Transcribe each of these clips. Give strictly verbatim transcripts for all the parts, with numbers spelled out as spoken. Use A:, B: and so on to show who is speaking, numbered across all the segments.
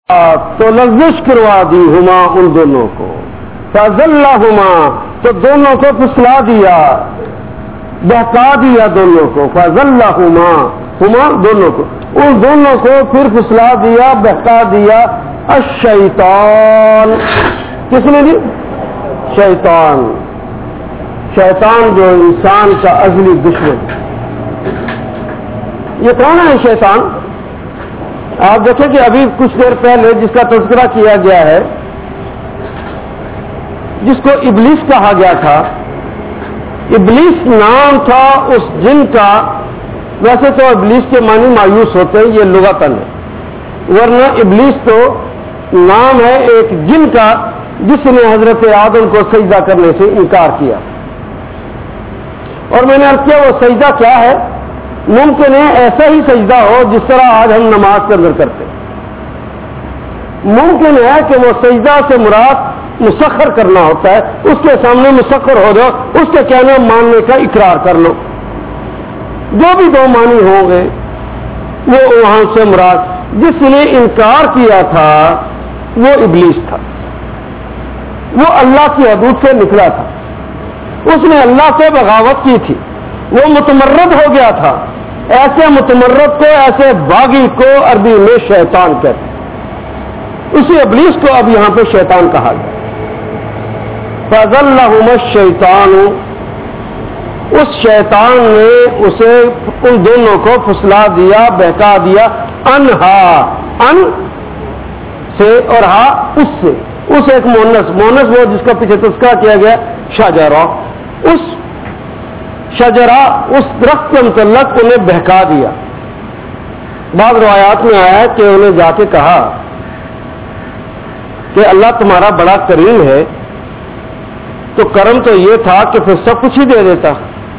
A: تو لغزش کروا دی ہما ان دونوں کو، فَأَزَلَّهُمَا تو دونوں کو پھسلا دیا، بہکا دیا دونوں کو، فَأَزَلَّهُمَا ہما دونوں کو، ان دونوں کو پھر پھسلا دیا، بہکا دیا الشیطان، کس نے دی؟ شیطان، شیطان جو انسان کا ازلی دشمن۔ یہ کون ہے شیطان؟ آپ دیکھیں کہ ابھی کچھ دیر پہلے جس کا تذکرہ کیا گیا ہے، جس کو ابلیس کہا گیا تھا، ابلیس نام تھا اس جن کا، ویسے تو ابلیس کے معنی مایوس ہوتے ہیں، یہ لغتاً ہے، ورنہ ابلیس تو نام ہے ایک جن کا جس نے حضرت آدم کو سجدہ کرنے سے انکار کیا۔ اور میں نے عرض کیا وہ سجدہ کیا ہے؟ ممکن ہے ایسا ہی سجدہ ہو جس طرح آج ہم نماز کے اندر کرتے ہیں، ممکن ہے کہ وہ سجدہ سے مراد مسخر کرنا ہوتا ہے، اس کے سامنے مسخر ہو جاؤ، اس کے کہنا ماننے کا اقرار کر لو، جو بھی دو معنی ہوں گے وہ وہاں سے مراد، جس نے انکار کیا تھا وہ ابلیس تھا، وہ اللہ کی حدود سے نکلا تھا، اس نے اللہ سے بغاوت کی تھی، وہ متمرد ہو گیا تھا۔ ایسے متمرد کو، ایسے باغی کو عربی میں شیطان کہتے ہیں، اسی ابلیس کو اب یہاں پہ شیطان کہا گیا۔ فَأَزَلَّهُمَا الشَّيْطَانُ، اس شیطان نے اسے ان دونوں کو پھسلا دیا، بہکا دیا، انہا، ان سے اور ہا اس سے، اس ایک مونس، مونس وہ جس کا پیچھے تذکرہ کیا گیا شجرہ، اس شجرہ اس درخت کے متعلق انہیں بہکا دیا۔ بعض روایات میں آیا کہ انہیں جا کے کہا کہ اللہ تمہارا بڑا کریم ہے، تو کرم تو یہ تھا کہ پھر سب کچھ ہی دے دیتا،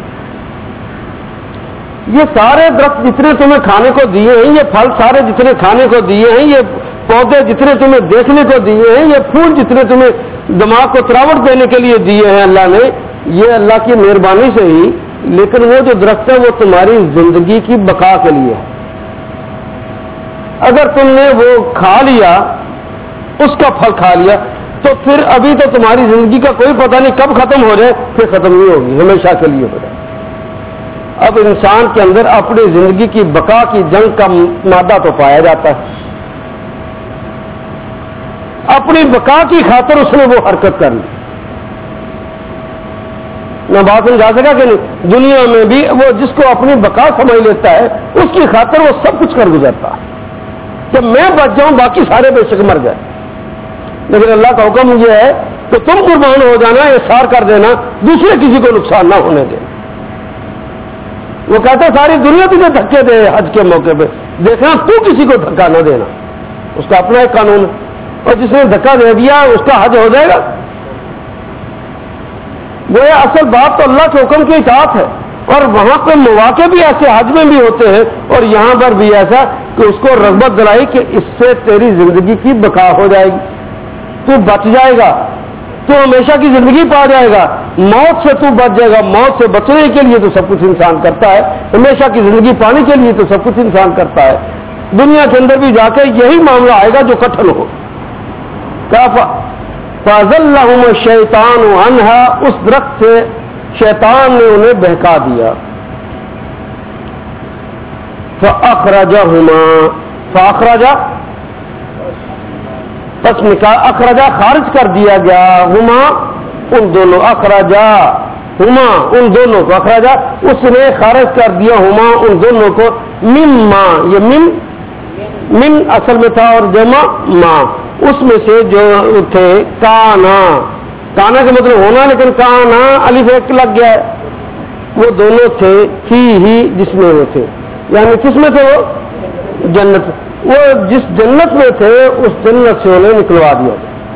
A: یہ سارے درخت جتنے تمہیں کھانے کو دیے ہیں، یہ پھل سارے جتنے کھانے کو دیے ہیں، یہ پودے جتنے تمہیں دیکھنے کو دیے ہیں، یہ پھول جتنے تمہیں دماغ کو تراوٹ دینے کے لیے دیے ہیں اللہ نے، یہ اللہ کی مہربانی سے ہی، لیکن وہ جو درخت ہے وہ تمہاری زندگی کی بقا کے لیے ہے، اگر تم نے وہ کھا لیا، اس کا پھل کھا لیا، تو پھر ابھی تو تمہاری زندگی کا کوئی پتہ نہیں کب ختم ہو جائے، پھر ختم نہیں ہوگی، ہمیشہ کے لیے ہو جائے۔ اب انسان کے اندر اپنی زندگی کی بقا کی جنگ کا مادہ تو پایا جاتا ہے، اپنی بقا کی خاطر اس نے وہ حرکت کر لی۔ میں بات سمجھا سکا کہ نہیں؟ دنیا میں بھی وہ جس کو اپنی بقا سمجھ لیتا ہے، اس کی خاطر وہ سب کچھ کر گزرتا ہے، کہ میں بچ جاؤں باقی سارے بے شک مر جائیں، لیکن اللہ کا حکم یہ ہے کہ تم قربان ہو جانا، احسار کر دینا، دوسرے کسی کو نقصان نہ ہونے دیں۔ وہ کہتے ساری دنیا تجھے دھکے دے حج کے موقع پہ، دیکھنا تو کسی کو دھکا نہ دینا، اس کا اپنا ایک قانون ہے، اور جس نے دھکا دے دیا اس کا حج ہو جائے گا۔ وہ اصل بات تو اللہ کے حکم کی اطاعت ہے، اور وہاں پہ مواقع بھی ایسے حج میں بھی ہوتے ہیں اور یہاں پر بھی ایسا کہ اس کو رغبت دلائی کہ اس سے تیری زندگی کی بقا ہو جائے گی، تو بچ جائے گا، تو ہمیشہ کی زندگی پا جائے گا، موت سے تو بچ جائے گا۔ موت سے بچنے کے لیے تو سب کچھ انسان کرتا ہے، ہمیشہ کی زندگی پانے کے لیے تو سب کچھ انسان کرتا ہے۔ دنیا کے اندر بھی جا کے یہی معاملہ آئے گا جو کٹھن ہو۔ فَأَزَلَّهُمَا الشَّيْطَانُ عَنْهَا، اس درخت سے شیطان نے انہیں بہکا دیا۔ فَأَخْرَجَهُمَا، فَأَخْرَجَ پس نکال، اخرجا خارج کر دیا گیا، ہما ان دونوں، اخرجا ہما ان دونوں کو، اخرجا اس نے خارج کر دیا، ہما ان دونوں کو، مما، یہ من من اصل میں تھا اور جمع ماں، اس میں سے جو تھے، کانا، کانا کا مطلب ہونا، لیکن کانا الف ایک لگ گیا ہے، وہ دونوں تھے فی ہی جس میں وہ تھے، یعنی کس میں تھے وہ؟ جنت، وہ جس جنت میں تھے اس جنت سے انہیں نکلوا دیا۔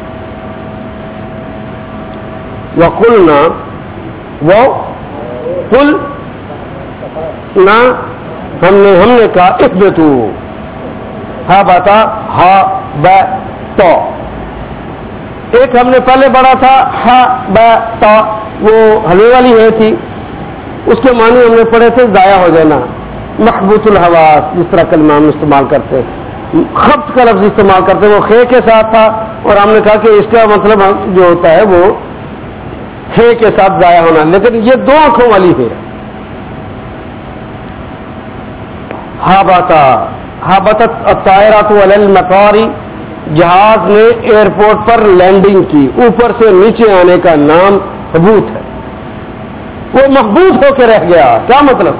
A: وَقُلْنَا، وہ قل نہ، ہم نے ہم نے کہا اثبتو، ہا باتا ہا با تو، ایک ہم نے پہلے پڑھا تھا ہا با تا، وہ حلوے والی ہے تھی، اس کے معنی ہم نے پڑھے تھے ضائع ہو جانا، محبوط الحواس، جس طرح کلمہ ہم استعمال کرتے ہیں، خبط کا لفظ استعمال کرتے ہیں، وہ خے کے ساتھ تھا، اور ہم نے کہا کہ اس کا مطلب جو ہوتا ہے وہ خے کے ساتھ ضائع ہونا، لیکن یہ دو آنکھوں والی ہے۔ ہابتا ہابتت الطائرات علی المطار، جہاز نے ایئرپورٹ پر لینڈنگ کی، اوپر سے نیچے آنے کا نام حبوط ہے، وہ محبوط ہو کے رہ گیا۔ کیا مطلب؟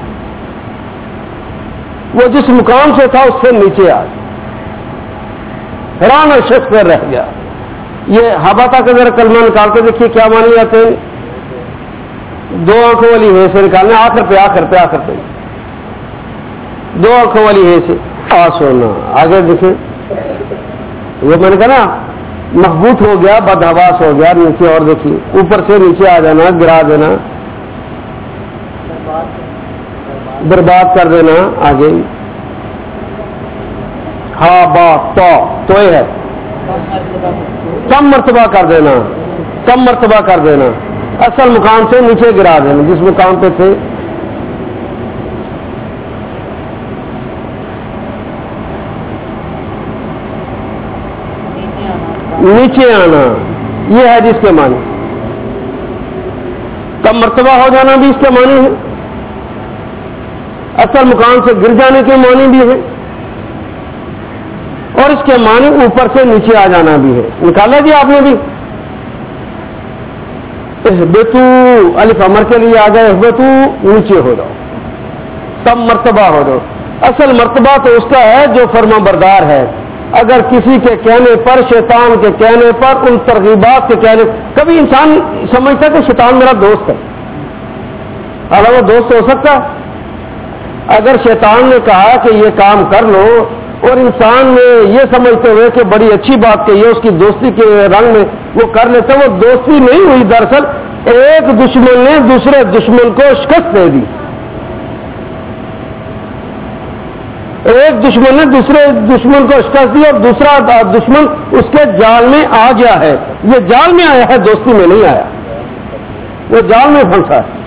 A: وہ جس مقام سے تھا اس سے نیچے آ گیا، حیران اور شک پر رہ گیا۔ یہ ہابتا کا ذرا کلمہ نکال کے دیکھیے کیا مانی جاتے ہیں، دو آنکھوں والی ہے سے نکالنے، آخر پہ آخر پہ آخر پہ دو آنکھوں والی ہے سے آس ہونا۔ آگے دیکھیں، وہ میں نے کہا نا محبوط ہو گیا، بدحواس ہو گیا نیچے، اور دیکھیے اوپر سے نیچے آ جانا، گرا دینا، برباد کر دینا۔ آگے ہا با تو تو ہے کم مرتبہ کر دینا، کم مرتبہ کر دینا، اصل مقام سے نیچے گرا دینا جس مقام پہ تھے۔ نیچے آنا یہ ہے جس کے معنی، کم مرتبہ ہو جانا بھی اس کے معنی ہے، اصل مقام سے گر جانے کے معنی بھی ہے، اور اس کے معنی اوپر سے نیچے آ جانا بھی ہے۔ نکالا جی آپ نے بھی، اہبتو الف امر کے لیے آ گئے، اہبتو نیچے ہو جاؤ، کم مرتبہ ہو جاؤ۔ اصل مرتبہ تو اس کا ہے جو فرما بردار ہے، اگر کسی کے کہنے پر، شیطان کے کہنے پر، ان ترغیبات کے کہنے، کبھی انسان سمجھتا ہے کہ شیطان میرا دوست ہے، حالانکہ وہ دوست ہو سکتا ہے۔ اگر شیطان نے کہا کہ یہ کام کر لو، اور انسان نے یہ سمجھتے ہوئے کہ بڑی اچھی بات کہی ہے، اس کی دوستی کے رنگ میں وہ کر لیتا، وہ دوستی نہیں ہوئی، دراصل ایک دشمن نے دوسرے دشمن کو شکست دے دی، ایک دشمن نے دوسرے دشمن کو شکست دی، اور دوسرا دشمن اس کے جال میں آ گیا ہے۔ یہ جال میں آیا ہے، دوستی میں نہیں آیا، وہ جال میں پھنسا ہے،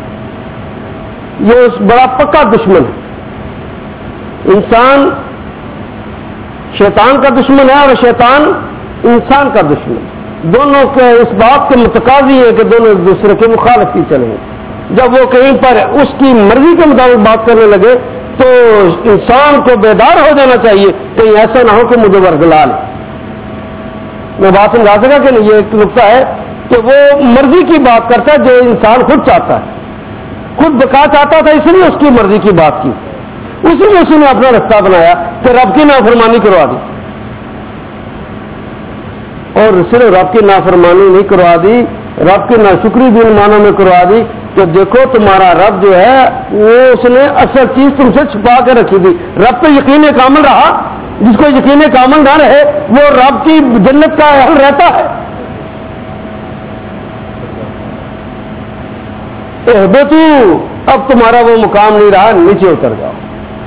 A: یہ بڑا پکا دشمن ہے۔ انسان شیطان کا دشمن ہے، اور شیطان انسان کا دشمن ہے، دونوں کے اس بات کے متقاضی ہے کہ دونوں ایک دوسرے کے مخالف ہی چلیں گے۔ جب وہ کہیں پر اس کی مرضی کے مطابق بات کرنے لگے تو انسان کو بیدار ہو جانا چاہیے، کہیں ایسا نہ ہو کہ مجھے ورگلا لے۔ میں بات سمجھا سکا کہ نہیں؟ یہ ایک نقطہ ہے کہ وہ مرضی کی بات کرتا ہے جو انسان خود چاہتا ہے، خود بقا چاہتا تھا، اس لیے اس کی مرضی کی بات کی، اسی میں اسی نے اپنا رستہ بنایا کہ رب کی نافرمانی کروا دی، اور صرف رب کی نافرمانی نہیں کروا دی، رب کی ناشکری بھی ان معنوں میں کروا دی کہ دیکھو تمہارا رب جو ہے وہ اس نے اصل چیز تم سے چھپا کے رکھی تھی۔ رب پہ یقین کامل رہا، جس کو یقین کامل نہ رہے وہ رب کی جنت کا اہل رہتا ہے۔ اہبتو، اب تمہارا وہ مقام نہیں رہا، نیچے اتر جاؤ۔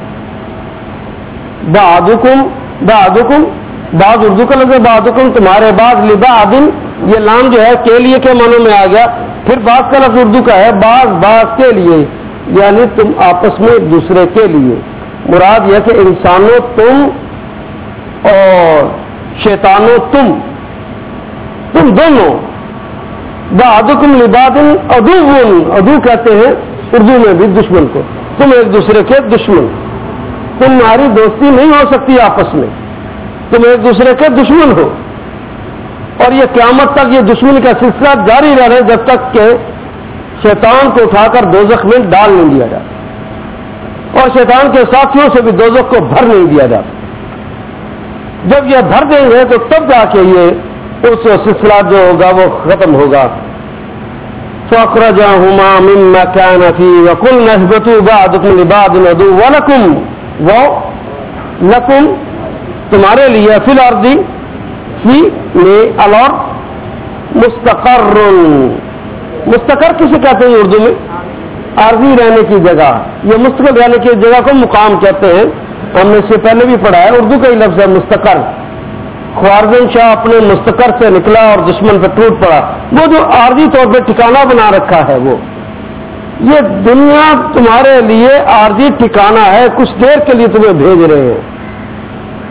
A: بعضکم بعضکم بعض اردو کا لفظ ہے، بعضکم تمہارے بعض، لبعض یہ لام جو ہے کے لیے کے معنوں میں آ گیا، پھر بعض کا لفظ اردو کا ہے، بعض بعض کے لیے، یعنی تم آپس میں ایک دوسرے کے لیے۔ مراد یہ کہ انسانوں تم اور شیطانوں تم تم دونوں، بعضکم لبعض عدو، عدو کہتے ہیں اردو میں بھی دشمن کو، تم ایک دوسرے کے دشمن، تمہاری دوستی نہیں ہو سکتی آپس میں، تم ایک دوسرے کے دشمن ہو، اور یہ قیامت تک یہ دشمنی کا سلسلہ جاری رہے جب تک کہ شیطان کو اٹھا کر دوزخ میں ڈال نہیں دیا جاتا، اور شیطان کے ساتھیوں سے بھی دوزخ کو بھر نہیں دیا جاتا۔ جب یہ بھر دیں گے تو تب جا کے یہ اس سلسلہ جو ہوگا وہ ختم ہوگا۔ فَأَخْرَجَهُمَا مِمَّا كَانَ فِيهِ وَقُلْنَا اهْبِطُوا بَعْضُكُمْ لِبَعْضٍ عَدُوٌّ وَلَكُمْ وَلَكُمْ تمہارے لیے فی الارض، فی میں الارض مستقر، مستقر کسے کہتے ہیں اردو میں؟ عارضی رہنے کی جگہ، یہ مستقل رہنے کی جگہ کو مقام کہتے ہیں، ہم نے اس سے پہلے بھی پڑھا ہے، اردو کا ہی لفظ ہے مستقر۔ خوارزم شاہ اپنے مستقر سے نکلا اور دشمن پہ ٹوٹ پڑا، وہ جو عارضی طور پہ ٹھکانہ بنا رکھا ہے، وہ یہ دنیا تمہارے لیے عارضی ٹھکانہ ہے، کچھ دیر کے لیے تمہیں بھیج رہے ہیں،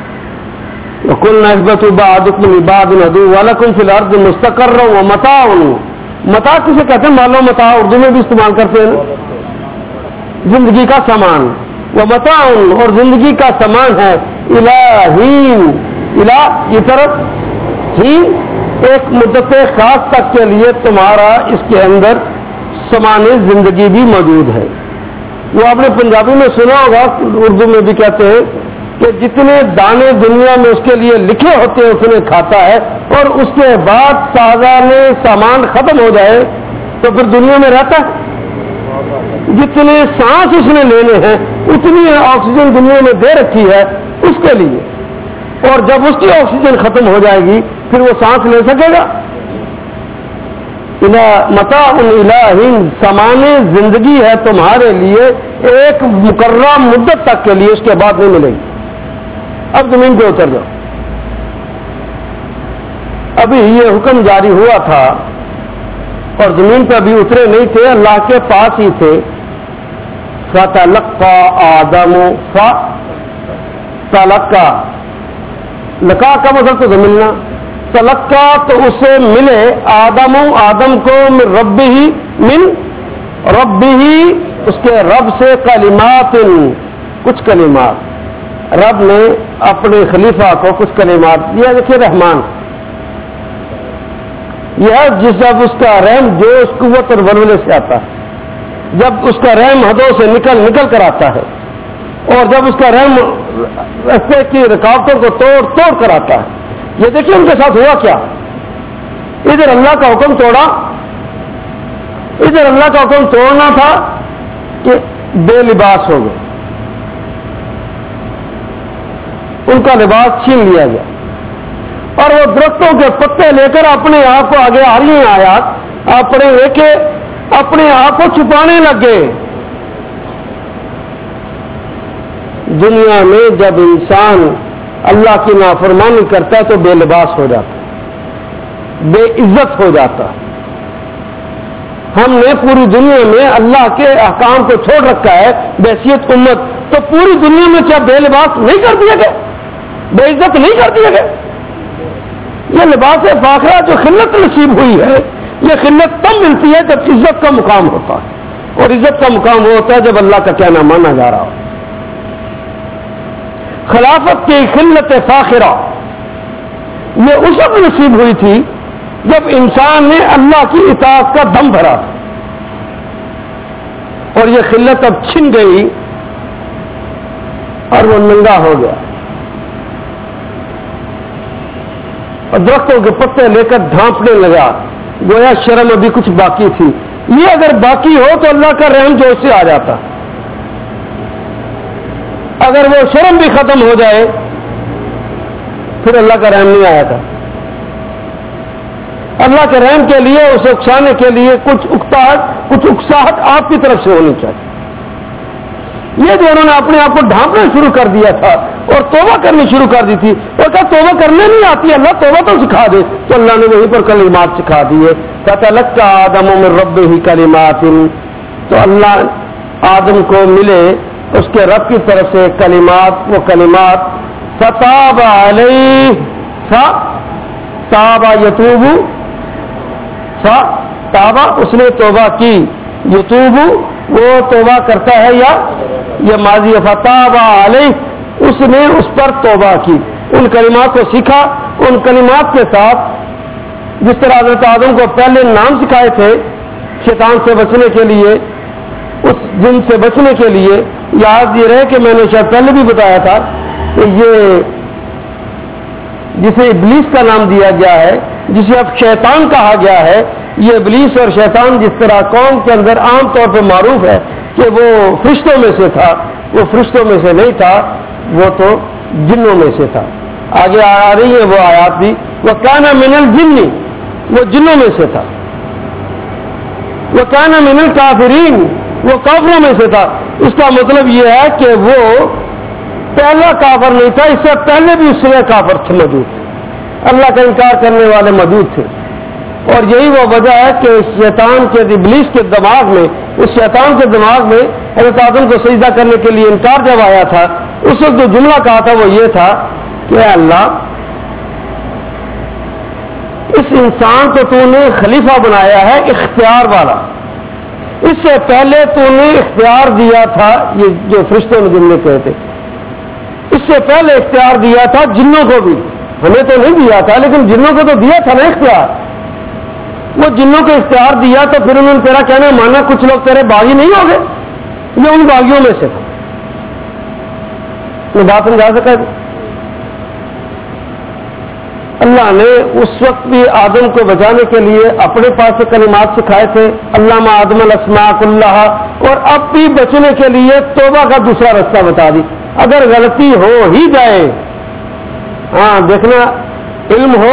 A: وَقُلْنَا اهْبِطُوا بَعْضُكُمْ لِبَعْضٍ عَدُوٌّ وَلَكُمْ فِي الْأَرْضِ مُسْتَقَرٌّ وَمَتَاعٌ. متاع کسے کہتے ہیں؟ مال و متاع اردو میں بھی استعمال کرتے ہیں، زندگی کا سامان. وَمَتَاعٌ اور زندگی کا سامان ہے. الہین الہ کی طرف ہی ایک مدت خاص تک کے لیے تمہارا اس کے اندر سامان زندگی بھی موجود ہے. وہ آپ نے پنجابی میں سنا ہوگا، اردو میں بھی کہتے ہیں کہ جتنے دانے دنیا میں اس کے لیے لکھے ہوتے ہیں اتنے کھاتا ہے، اور اس کے بعد سازان سامان ختم ہو جائے تو پھر دنیا میں رہتا ہے. جتنے سانس اس نے لینے ہیں اتنی آکسیجن دنیا میں دے رکھی ہے اس کے لیے، اور جب اس کی آکسیجن ختم ہو جائے گی پھر وہ سانس لے سکے گا. متاع الہین سامان زندگی ہے تمہارے لیے ایک مقررہ مدت تک کے لیے، اس کے بعد نہیں ملے گی. اب زمین پہ اتر جاؤ. ابھی یہ حکم جاری ہوا تھا اور زمین پہ ابھی اترے نہیں تھے، اللہ کے پاس ہی تھے. فَتَلَقَّى آدَمُ فَتَلَقَّى لقا کا مطلب تو ملنا، تلقا تو اسے ملے آدم آدم کو من رب ہی من رب ہی اس کے رب سے کلمات کچھ کلمات. رب نے اپنے خلیفہ کو کچھ کلمات دیا. دیکھیے رحمان یہ جس جب اس کا رحم جو اس قوت اور ولولے سے آتا ہے، جب اس کا رحم حدوں سے نکل نکل کر آتا ہے، اور جب اس کا رحم رستے کی رکاوٹوں کو توڑ توڑ کر آتا ہے. یہ دیکھیے ان کے ساتھ ہوا کیا. ادھر اللہ کا حکم توڑا، ادھر اللہ کا حکم توڑنا تھا کہ بے لباس ہو گئے، ان کا لباس چھین لیا گیا، اور وہ درختوں کے پتے لے کر اپنے آپ کو آگے آ رہی ہیں آیات، اپنے لے کے اپنے آپ کو چھپانے لگے. دنیا میں جب انسان اللہ کی نافرمانی کرتا ہے تو بے لباس ہو جاتا ہے، بے عزت ہو جاتا ہے. ہم نے پوری دنیا میں اللہ کے احکام کو چھوڑ رکھا ہے بحیثیت امت، تو پوری دنیا میں کیا بے لباس نہیں کر دیا گیا، بے عزت نہیں کر دیا گیا؟ یہ لباس فاخرہ جو خلت نصیب ہوئی ہے، یہ خلت تب ملتی ہے جب عزت کا مقام ہوتا ہے، اور عزت کا مقام وہ ہوتا ہے جب اللہ کا کہنا مانا جا رہا ہو. خلافت کی خلت فاخرہ یہ اس وقت نصیب ہوئی تھی جب انسان نے اللہ کی اطاعت کا دم بھرا، اور یہ خلت اب چھن گئی اور وہ ننگا ہو گیا، اور درختوں کے پتے لے کر ڈھانپنے لگا، گویا شرم ابھی کچھ باقی تھی. یہ اگر باقی ہو تو اللہ کا رحم جو سے آ جاتا، اگر وہ شرم بھی ختم ہو جائے پھر اللہ کا رحم نہیں آیا تھا. اللہ کے رحم کے لیے اسے اکسانے کے لیے کچھ اکتاہٹ کچھ اکساہٹ آپ کی طرف سے ہونی چاہیے. یہ جو انہوں نے اپنے آپ کو ڈھانپنا شروع کر دیا تھا اور توبہ کرنی شروع کر دی تھی، اور کہا توبہ کرنے نہیں آتی، اللہ توبہ تو سکھا دے، تو اللہ نے وہیں پر کلمات سکھا دیے. فَتَلَقَّى آدَمُ مِن رَّبِّهِ كَلِمَاتٍ، تو اللہ آدم کو ملے اس کے رب کی طرف سے کلمات، وہ کلمات فَتَابَ عَلَيْهِ فَتَابَ يَتُوبُ فَتَابَ اس نے توبہ کی، یتوب وہ توبہ کرتا ہے یا یہ ماضی ہے. فَتَابَ عَلَيْهِ اس نے اس پر توبہ کی، ان کلمات کو سیکھا. ان کلمات کے ساتھ جس طرح حضرت آدم کو پہلے نام سکھائے تھے شیطان سے بچنے کے لیے، اس جن سے بچنے کے لیے، یاد یہ رہے کہ میں نے شاید پہلے بھی بتایا تھا کہ یہ جسے ابلیس کا نام دیا گیا ہے، جسے اب شیطان کہا گیا ہے، یہ ابلیس اور شیطان جس طرح قوم کے اندر عام طور پہ معروف ہے کہ وہ فرشتوں میں سے تھا، وہ فرشتوں میں سے نہیں تھا، وہ تو جنوں میں سے تھا. آگے آ رہی ہے وہ آیات بھی، وہ کانا من الجن، وہ جنوں میں سے تھا. وہ کانا من الکافرین، وہ کافروں میں سے تھا. اس کا مطلب یہ ہے کہ وہ پہلا کافر نہیں تھا، اس سے پہلے بھی اس سے کافر تھے موجود تھے، اللہ کا انکار کرنے والے موجود تھے. اور یہی وہ وجہ ہے کہ شیطان کے ابلیس کے دماغ میں، اس شیطان کے دماغ میں حضرت آدم کو سجدہ کرنے کے لیے انکار جب آیا تھا، اس وقت جو جملہ کہا تھا وہ یہ تھا کہ اے اللہ اس انسان کو تو نے خلیفہ بنایا ہے اختیار والا. اس سے پہلے تو نے اختیار دیا تھا، یہ جو فرشتوں نے جن میں کہے تھے، اس سے پہلے اختیار دیا تھا جنوں کو بھی. ہمیں تو نہیں دیا تھا لیکن جنوں کو تو دیا تھا نا اختیار. وہ جنوں کو اختیار دیا تو پھر انہوں نے تیرا کہنا مانا، کچھ لوگ تیرے باغی نہیں ہو گئے. یہ ان باغیوں میں سے تھا. میں بات سمجھا سکا. اللہ نے اس وقت بھی آدم کو بچانے کے لیے اپنے پاس سے کلمات سکھائے تھے، علامہ آدم الاسماء کلھا، اور اب بھی بچنے کے لیے توبہ کا دوسرا راستہ بتا دی. اگر غلطی ہو ہی جائے، ہاں دیکھنا علم ہو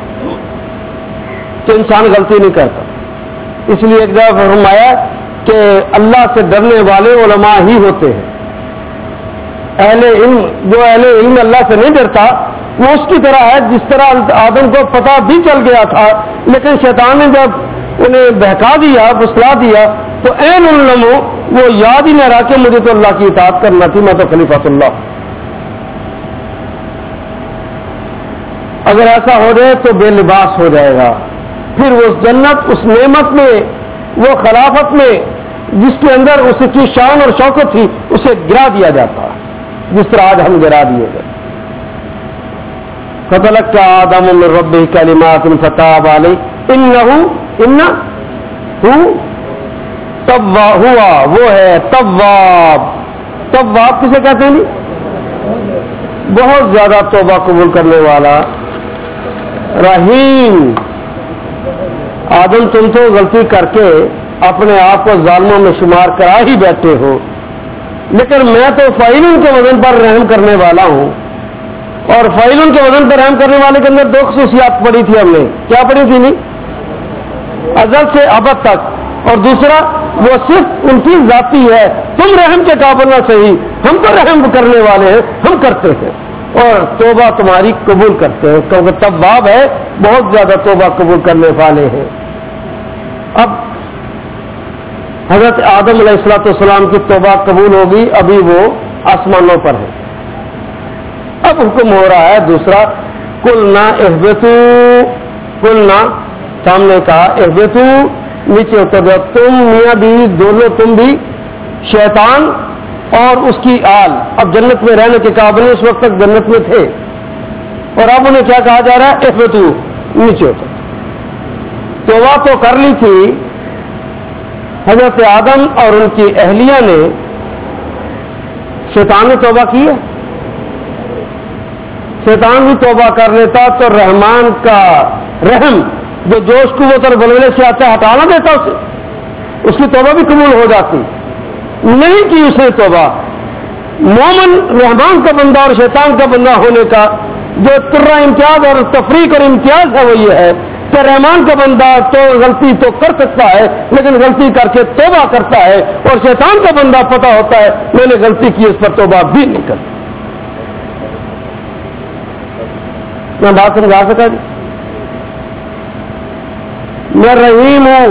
A: تو انسان غلطی نہیں کرتا. اس لیے ایک دفعہ فرمایا کہ اللہ سے ڈرنے والے علماء ہی ہوتے ہیں. اہل علم، جو اہل علم اللہ سے نہیں ڈرتا وہ اس کی طرح ہے جس طرح آدم کو پتہ بھی چل گیا تھا لیکن شیطان نے جب انہیں بہکا دیا، پھسلا دیا، تو عین علم وہ یاد ہی نہ رہا کہ مجھے تو اللہ کی اطاعت کرنا تھی، میں تو خلیفۃ اللہ. اگر ایسا ہو جائے تو بے لباس ہو جائے گا. پھر وہ جنت، اس نعمت میں، وہ خلافت میں جس کے اندر اس کی شان اور شوکت تھی، اسے گرا دیا جاتا جس طرح آج ہم گرا دیے گئے. فَتَلَقَّىٰ آدَمُ مِن رَّبِّهِ كَلِمَاتٍ فَتَابَ عَلَيْهِ إِنَّهُ إِنَّهُ تَوَّابٌ. ہوا وہ ہے تواب. تواب کسے کہتے ہیں؟ بہت زیادہ توبہ قبول کرنے والا. رحیم. آدم تم تو غلطی کر کے اپنے آپ کو ظالموں میں شمار کرا ہی بیٹھے ہو، لیکن میں تو فاعلن کے وزن پر رحم کرنے والا ہوں. اور فاعلن کے وزن پر رحم کرنے والے کے اندر دو خصوصیات پڑھی تھی ہم نے. کیا پڑھی تھی؟ نہیں، ازل سے ابد تک. اور دوسرا وہ صرف ان کی ذاتی ہے. تم رحم کے قابل نہ صحیح، ہم تو رحم کرنے والے ہیں، ہم کرتے ہیں اور توبہ تمہاری قبول کرتے ہیں کیونکہ تواب ہے، بہت زیادہ توبہ قبول کرنے والے ہیں. اب حضرت آدم علیہ الصلوۃ والسلام کی توبہ قبول ہوگی، ابھی وہ آسمانوں پر ہے. اب حکم ہو رہا ہے دوسرا، قلنا اہبطوا. قلنا سامنے کہا اہبطوا، نیچے اتر جاؤ. تم میاں بیوی دونوں، تم بھی، شیطان اور اس کی آل اب جنت میں رہنے کے قابل اس وقت تک جنت میں تھے، اور اب انہیں کیا کہا جا رہا ہے؟ اہبطوا، نیچے اتر. توبہ تو کر لی تھی حضرت آدم اور ان کی اہلیہ نے. شیطان نے توبہ کی ہے. شیطان بھی توبہ کر لیتا تو رحمان کا رحم جو جوش قوت اور بلولے سے آتا ہے ہٹانا دیتا اسے، اس کی توبہ بھی قبول ہو جاتی. نہیں کی اس نے توبہ. مومن رحمان کا بندہ اور شیطان کا بندہ ہونے کا جو ترا امتیاز اور تفریق اور امتیاز ہے وہ یہ ہے کہ رحمان کا بندہ تو غلطی تو کر سکتا ہے لیکن غلطی کر کے توبہ کرتا ہے، اور شیطان کا بندہ پتہ ہوتا ہے میں نے غلطی کی، اس پر توبہ بھی نہیں کرتا. میں بات سمجھا سکا جی؟ میں رحیم ہوں.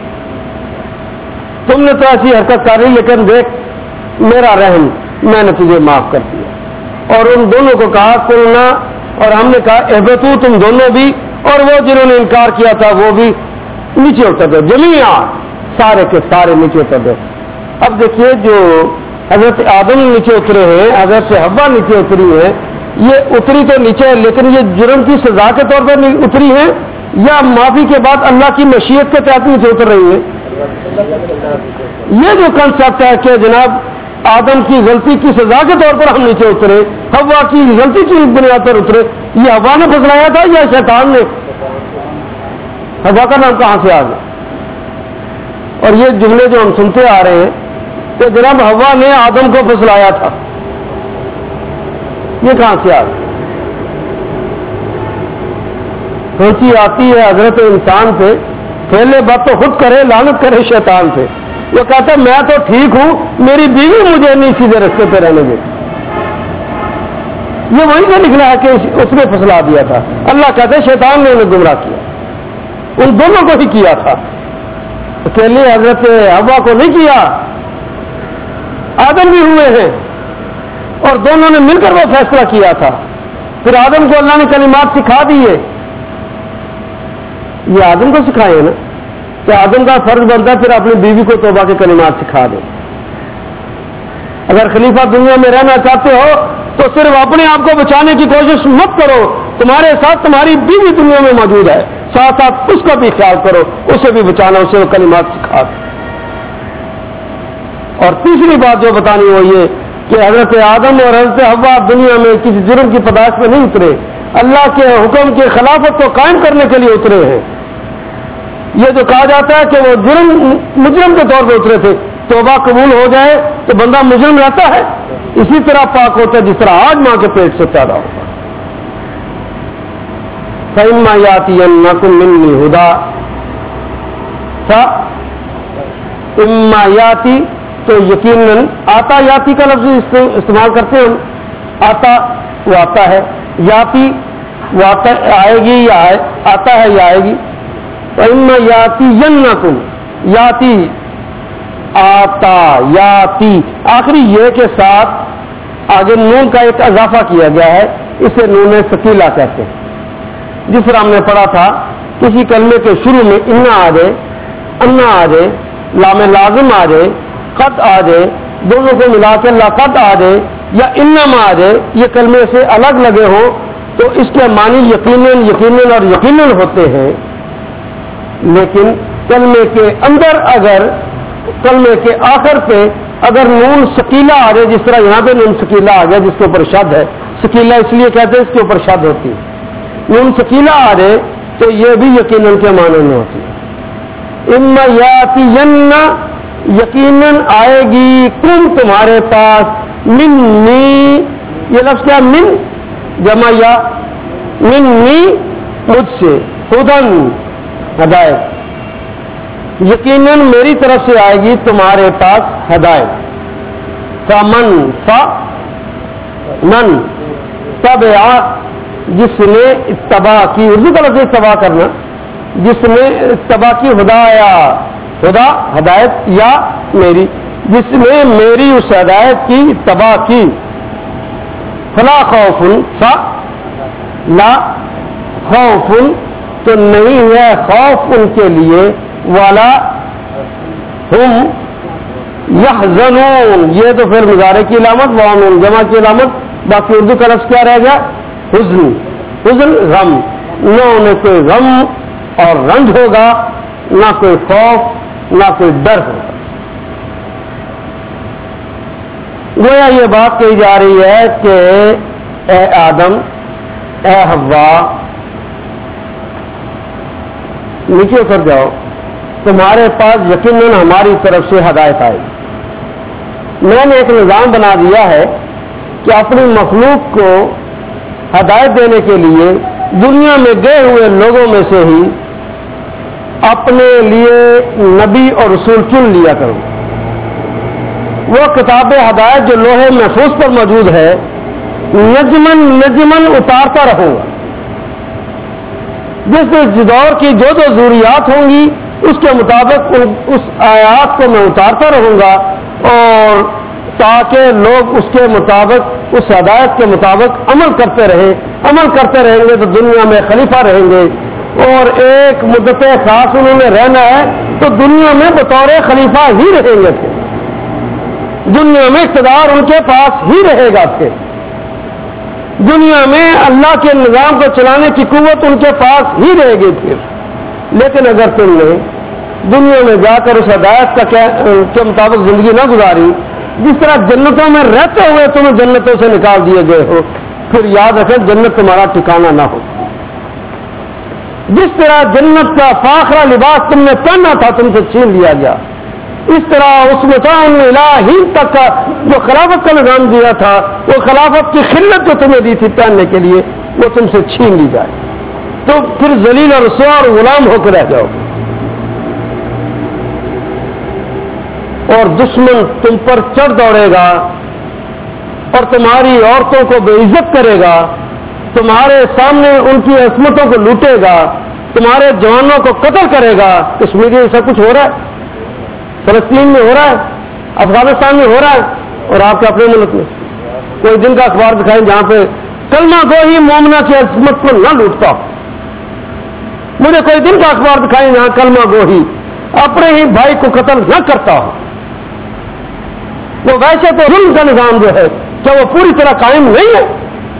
A: تم نے تو ایسی حرکت کر رہی لیکن دیکھ میرا رحم، میں نے تجھے معاف کر دیا. اور ان دونوں کو کہا قلنا، اور ہم نے کہا اہبطوا تم دونوں بھی، اور وہ جنہوں نے انکار کیا تھا وہ بھی نیچے اتر دو. جمیعا، سارے کے سارے نیچے اتر دو. اب دیکھیے جو حضرت آدم نیچے اترے ہیں، حضرت حوا نیچے اتری ہے، یہ اتری تو نیچے ہے لیکن یہ جرم کی سزا کے طور پر اتری ہے یا معافی کے بعد اللہ کی مشیت کے تحت نیچے اتر رہی ہے؟ یہ جو کنسپٹ ہے کہ جناب آدم کی غلطی کی سزا کے طور پر ہم نیچے اترے، حوا کی غلطی کی بنیاد پر اترے، یہ حوا نے پھسلایا تھا یا شیطان نے؟ حوا کا نام کہاں سے آ گیا؟ اور یہ جملے جو ہم سنتے آ رہے ہیں کہ جناب حوا نے آدم کو پھسلایا تھا، یہ کہاں سے آ گیا؟ کھینچی آتی ہے حضرت انسان سے، پھیلے بات تو خود کرے، لعنت کرے شیطان سے. وہ کہتا ہے میں تو ٹھیک ہوں، میری بیوی مجھے نہیں سیدھے رستے پہ رہنے دے. یہ وہیں سے نکلا ہے کہ اس نے پھسلا دیا تھا. اللہ کہتے شیطان نے انہیں گمراہ کیا، ان دونوں کو ہی کیا تھا، اکیلے حضرت حوا کو نہیں کیا. آدم بھی ہوئے ہیں اور دونوں نے مل کر وہ فیصلہ کیا تھا. پھر آدم کو اللہ نے کلمات سکھا دیے یہ آدم کو سکھائے نا کہ آدم کا فرض بنتا ہے پھر اپنی بیوی کو توبہ کے کلمات سکھا دیں. اگر خلیفہ دنیا میں رہنا چاہتے ہو تو صرف اپنے آپ کو بچانے کی کوشش مت کرو, تمہارے ساتھ تمہاری بیوی دنیا میں موجود ہے, ساتھ ساتھ اس کا بھی خیال کرو, اسے بھی بچانا, اسے وہ کلمات سکھا دو. اور تیسری بات جو بتانی وہ یہ کہ حضرت آدم اور حضرت حوا دنیا میں کسی جرم کی پیدائش میں نہیں اترے, اللہ کے حکم کی خلافت کو قائم کرنے کے لیے اترے ہیں. یہ جو کہا جاتا ہے کہ وہ جرم مجرم کے طور پہ اترے تھے, توبہ قبول ہو جائے تو بندہ مجرم رہتا ہے, اسی طرح پاک ہوتا ہے جس طرح آج ماں کے پیٹ سے پیدا ہوگا. فَإِمَّا يَأْتِيَنَّكُم مِّنِّي هُدًى فَإِمَّا يَأْتِي تو یقیناً آتا یاتی کا لفظ استعمال کرتے ہیں ہم, آتا وہ آتا ہے, یاتی وہ آتا آئے گی یا آتا ہے یا آئے گی. فَإِمَّا يَأْتِيَنَّكُم یاتی آتا یاتی آخری یہ کے ساتھ آگے نون کا ایک اضافہ کیا گیا ہے, اسے نون ثقیلہ کہتے ہیں. جس طرح ہم نے پڑھا تھا کسی کلمے کے شروع میں انا آ جائے, انا آ جائے, لام لازم آ جائے, قد آ جائے, دونوں کو ملا کے لقد آ جائے یا انما آ جائے, یہ کلمے سے الگ لگے ہوں تو اس کے معنی یقیناً یقیناً اور یقیناً ہوتے ہیں. لیکن کلمے کے اندر اگر کلمے کے آخر پہ اگر نون ثقیلہ آ جائے, جس طرح یہاں پہ نون ثقیلہ آ گیا جس کے اوپر شد ہے, ثقیلہ اس لیے کہتے ہیں اس کے اوپر شد ہوتی ہے, نون ثقیلہ آ جائے تو یہ بھی یقیناً کے معنی میں ہوتی ہے. اما یاتین یقیناً آئے گی کم تمہارے پاس منی, یہ لفظ کیا من جمع یا منی مجھ سے, ہدن ہدایت, یقیناً میری طرف سے آئے گی تمہارے پاس ہدایت. فمن فا من تبع جس نے اتباع کی, اردو کا لفظ اتباع کرنا, جس نے اتباع کی ہدایا, خدا ہدایت یا میری, جس نے میری اس ہدایت کی اتباع کی. فلا خوف فا لا خوف تو نہیں ہے خوف ان کے لیے, والا ہم یحزنون یہ تو پھر مضارع کی علامت, وانون جمع کی علامت, باقی اردو کا لفظ کیا رہ گیا حزن, حزن غم, نہ انہیں کوئی غم اور رنج ہوگا, نہ کوئی خوف نہ کوئی ڈر ہوگا. گویا یہ بات کہی جا رہی ہے کہ اے آدم اے حوا نیچے اتر جاؤ, تمہارے پاس یقیناً ہماری طرف سے ہدایت آئے گی. میں نے ایک نظام بنا دیا ہے کہ اپنی مخلوق کو ہدایت دینے کے لیے دنیا میں گئے ہوئے لوگوں میں سے ہی اپنے لیے نبی اور رسول چن لیا کروں. وہ کتاب ہدایت جو لوہے محفوظ پر موجود ہے نجمن نجمن اتارتا رہوں گا, جس جس دور کی جو جو ضروریات ہوں گی اس کے مطابق اس آیات کو میں اتارتا رہوں گا, اور تاکہ لوگ اس کے مطابق اس ہدایت کے مطابق عمل کرتے رہیں. عمل کرتے رہیں گے تو دنیا میں خلیفہ رہیں گے, اور ایک مدت خاص انہوں نے رہنا ہے تو دنیا میں بطور خلیفہ ہی رہیں گے, دنیا میں اقتدار ان کے پاس ہی رہے گا. پھر دنیا میں اللہ کے نظام کو چلانے کی قوت ان کے پاس ہی رہے گی. پھر لیکن اگر تم نے دنیا میں جا کر اس ہدایت کا کے مطابق زندگی نہ گزاری, جس طرح جنتوں میں رہتے ہوئے تمہیں جنتوں سے نکال دیے گئے ہو, پھر یاد رکھیں جنت تمہارا ٹھکانہ نہ ہو. جس طرح جنت کا فاخرہ لباس تم نے پہنا تھا تم سے چھین لیا گیا, اس طرح اس متان الہی تک کا جو خلافت کا نظام دیا تھا, وہ خلافت کی خلت جو تمہیں دی تھی پہننے کے لیے, وہ تم سے چھین لی جائے تو پھر ذلیل اور رسوا اور غلام ہو کے رہ جاؤ. اور دشمن تم پر چڑھ دوڑے گا اور تمہاری عورتوں کو بے عزت کرے گا, تمہارے سامنے ان کی عصمتوں کو لوٹے گا, تمہارے جوانوں کو قتل کرے گا. کشمیر میں سب کچھ ہو رہا ہے, فلسطین میں ہو رہا ہے, افغانستان میں ہو رہا ہے, اور آپ کے اپنے ملک میں کوئی دن کا اخبار دکھائیں جہاں پہ کلمہ گو ہی مومنہ کی عصمت کو نہ لوٹتا, مجھے کوئی دن کا اخبار دکھائیں جہاں کلمہ گو ہی اپنے ہی بھائی کو قتل نہ کرتا ہو. وہ ویسے تو ظلم کا نظام جو ہے کیا وہ پوری طرح قائم نہیں ہے؟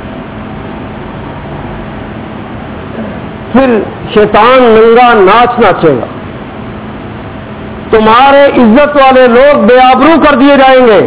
A: پھر شیطان ننگا ناچ ناچے گا، تمہارے عزت والے لوگ بے آبرو کر دیے جائیں گے،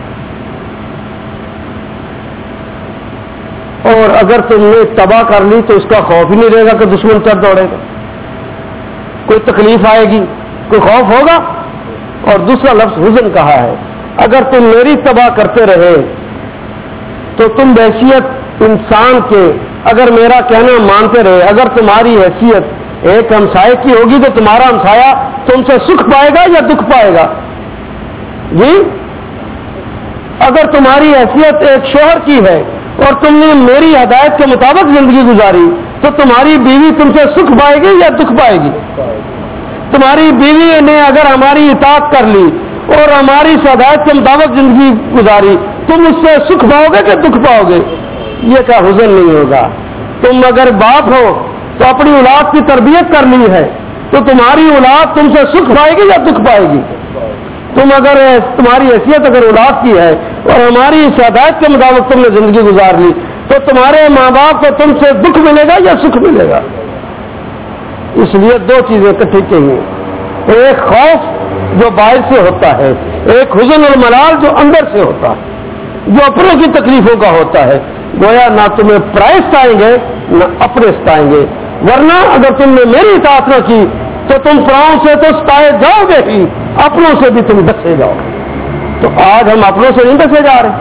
A: اور اگر تم نے تباہ کر لی تو اس کا خوف ہی نہیں رہے گا کہ دشمن چڑھ دوڑے گا، کوئی تکلیف آئے گی، کوئی خوف ہوگا. اور دوسرا لفظ حزن کہا ہے، اگر تم میری تباہ کرتے رہے تو تم بحیثیت انسان کے اگر میرا کہنا مانتے رہے، اگر تمہاری حیثیت ایک ہمسائے کی ہوگی تو تمہارا ہمسایا تم سے سکھ پائے گا یا دکھ پائے گا؟ جی، اگر تمہاری حیثیت ایک شوہر کی ہے اور تم نے میری ہدایت کے مطابق زندگی گزاری تو تمہاری بیوی تم سے سکھ پائے گی یا دکھ پائے گی؟ تمہاری بیوی نے اگر ہماری اطاعت کر لی اور ہماری ہدایت کے مطابق زندگی گزاری تم اس سے سکھ پاؤ گے کہ دکھ پاؤ گے؟ یہ کیا حزن نہیں ہوگا؟ تم اگر باپ ہو تو اپنی اولاد کی تربیت کر لی ہے تو تمہاری اولاد تم سے سکھ پائے گی یا دکھ پائے گی؟ تم اگر تمہاری حیثیت اگر اولاد کی ہے اور ہماری اس ہدایت کے مطابق تم نے زندگی گزار لی تو تمہارے ماں باپ کو تم سے دکھ ملے گا یا سکھ ملے گا؟ اس لیے دو چیزیں اکٹھی چاہیے، ایک خوف جو باہر سے ہوتا ہے، ایک حزن اور ملال جو اندر سے ہوتا ہے، جو اپنوں کی تکلیفوں کا ہوتا ہے. گویا نہ تمہیں پرائے ستائیں گے نہ اپنے ستائیں گے، ورنہ اگر تم نے میری اطاعت نہ کی تو تم پراؤں سے تو ستائے جاؤ گے ہی، اپنوں سے بھی تم ڈسے جاؤ. تو آج ہم اپنوں سے نہیں ڈسے جا رہے.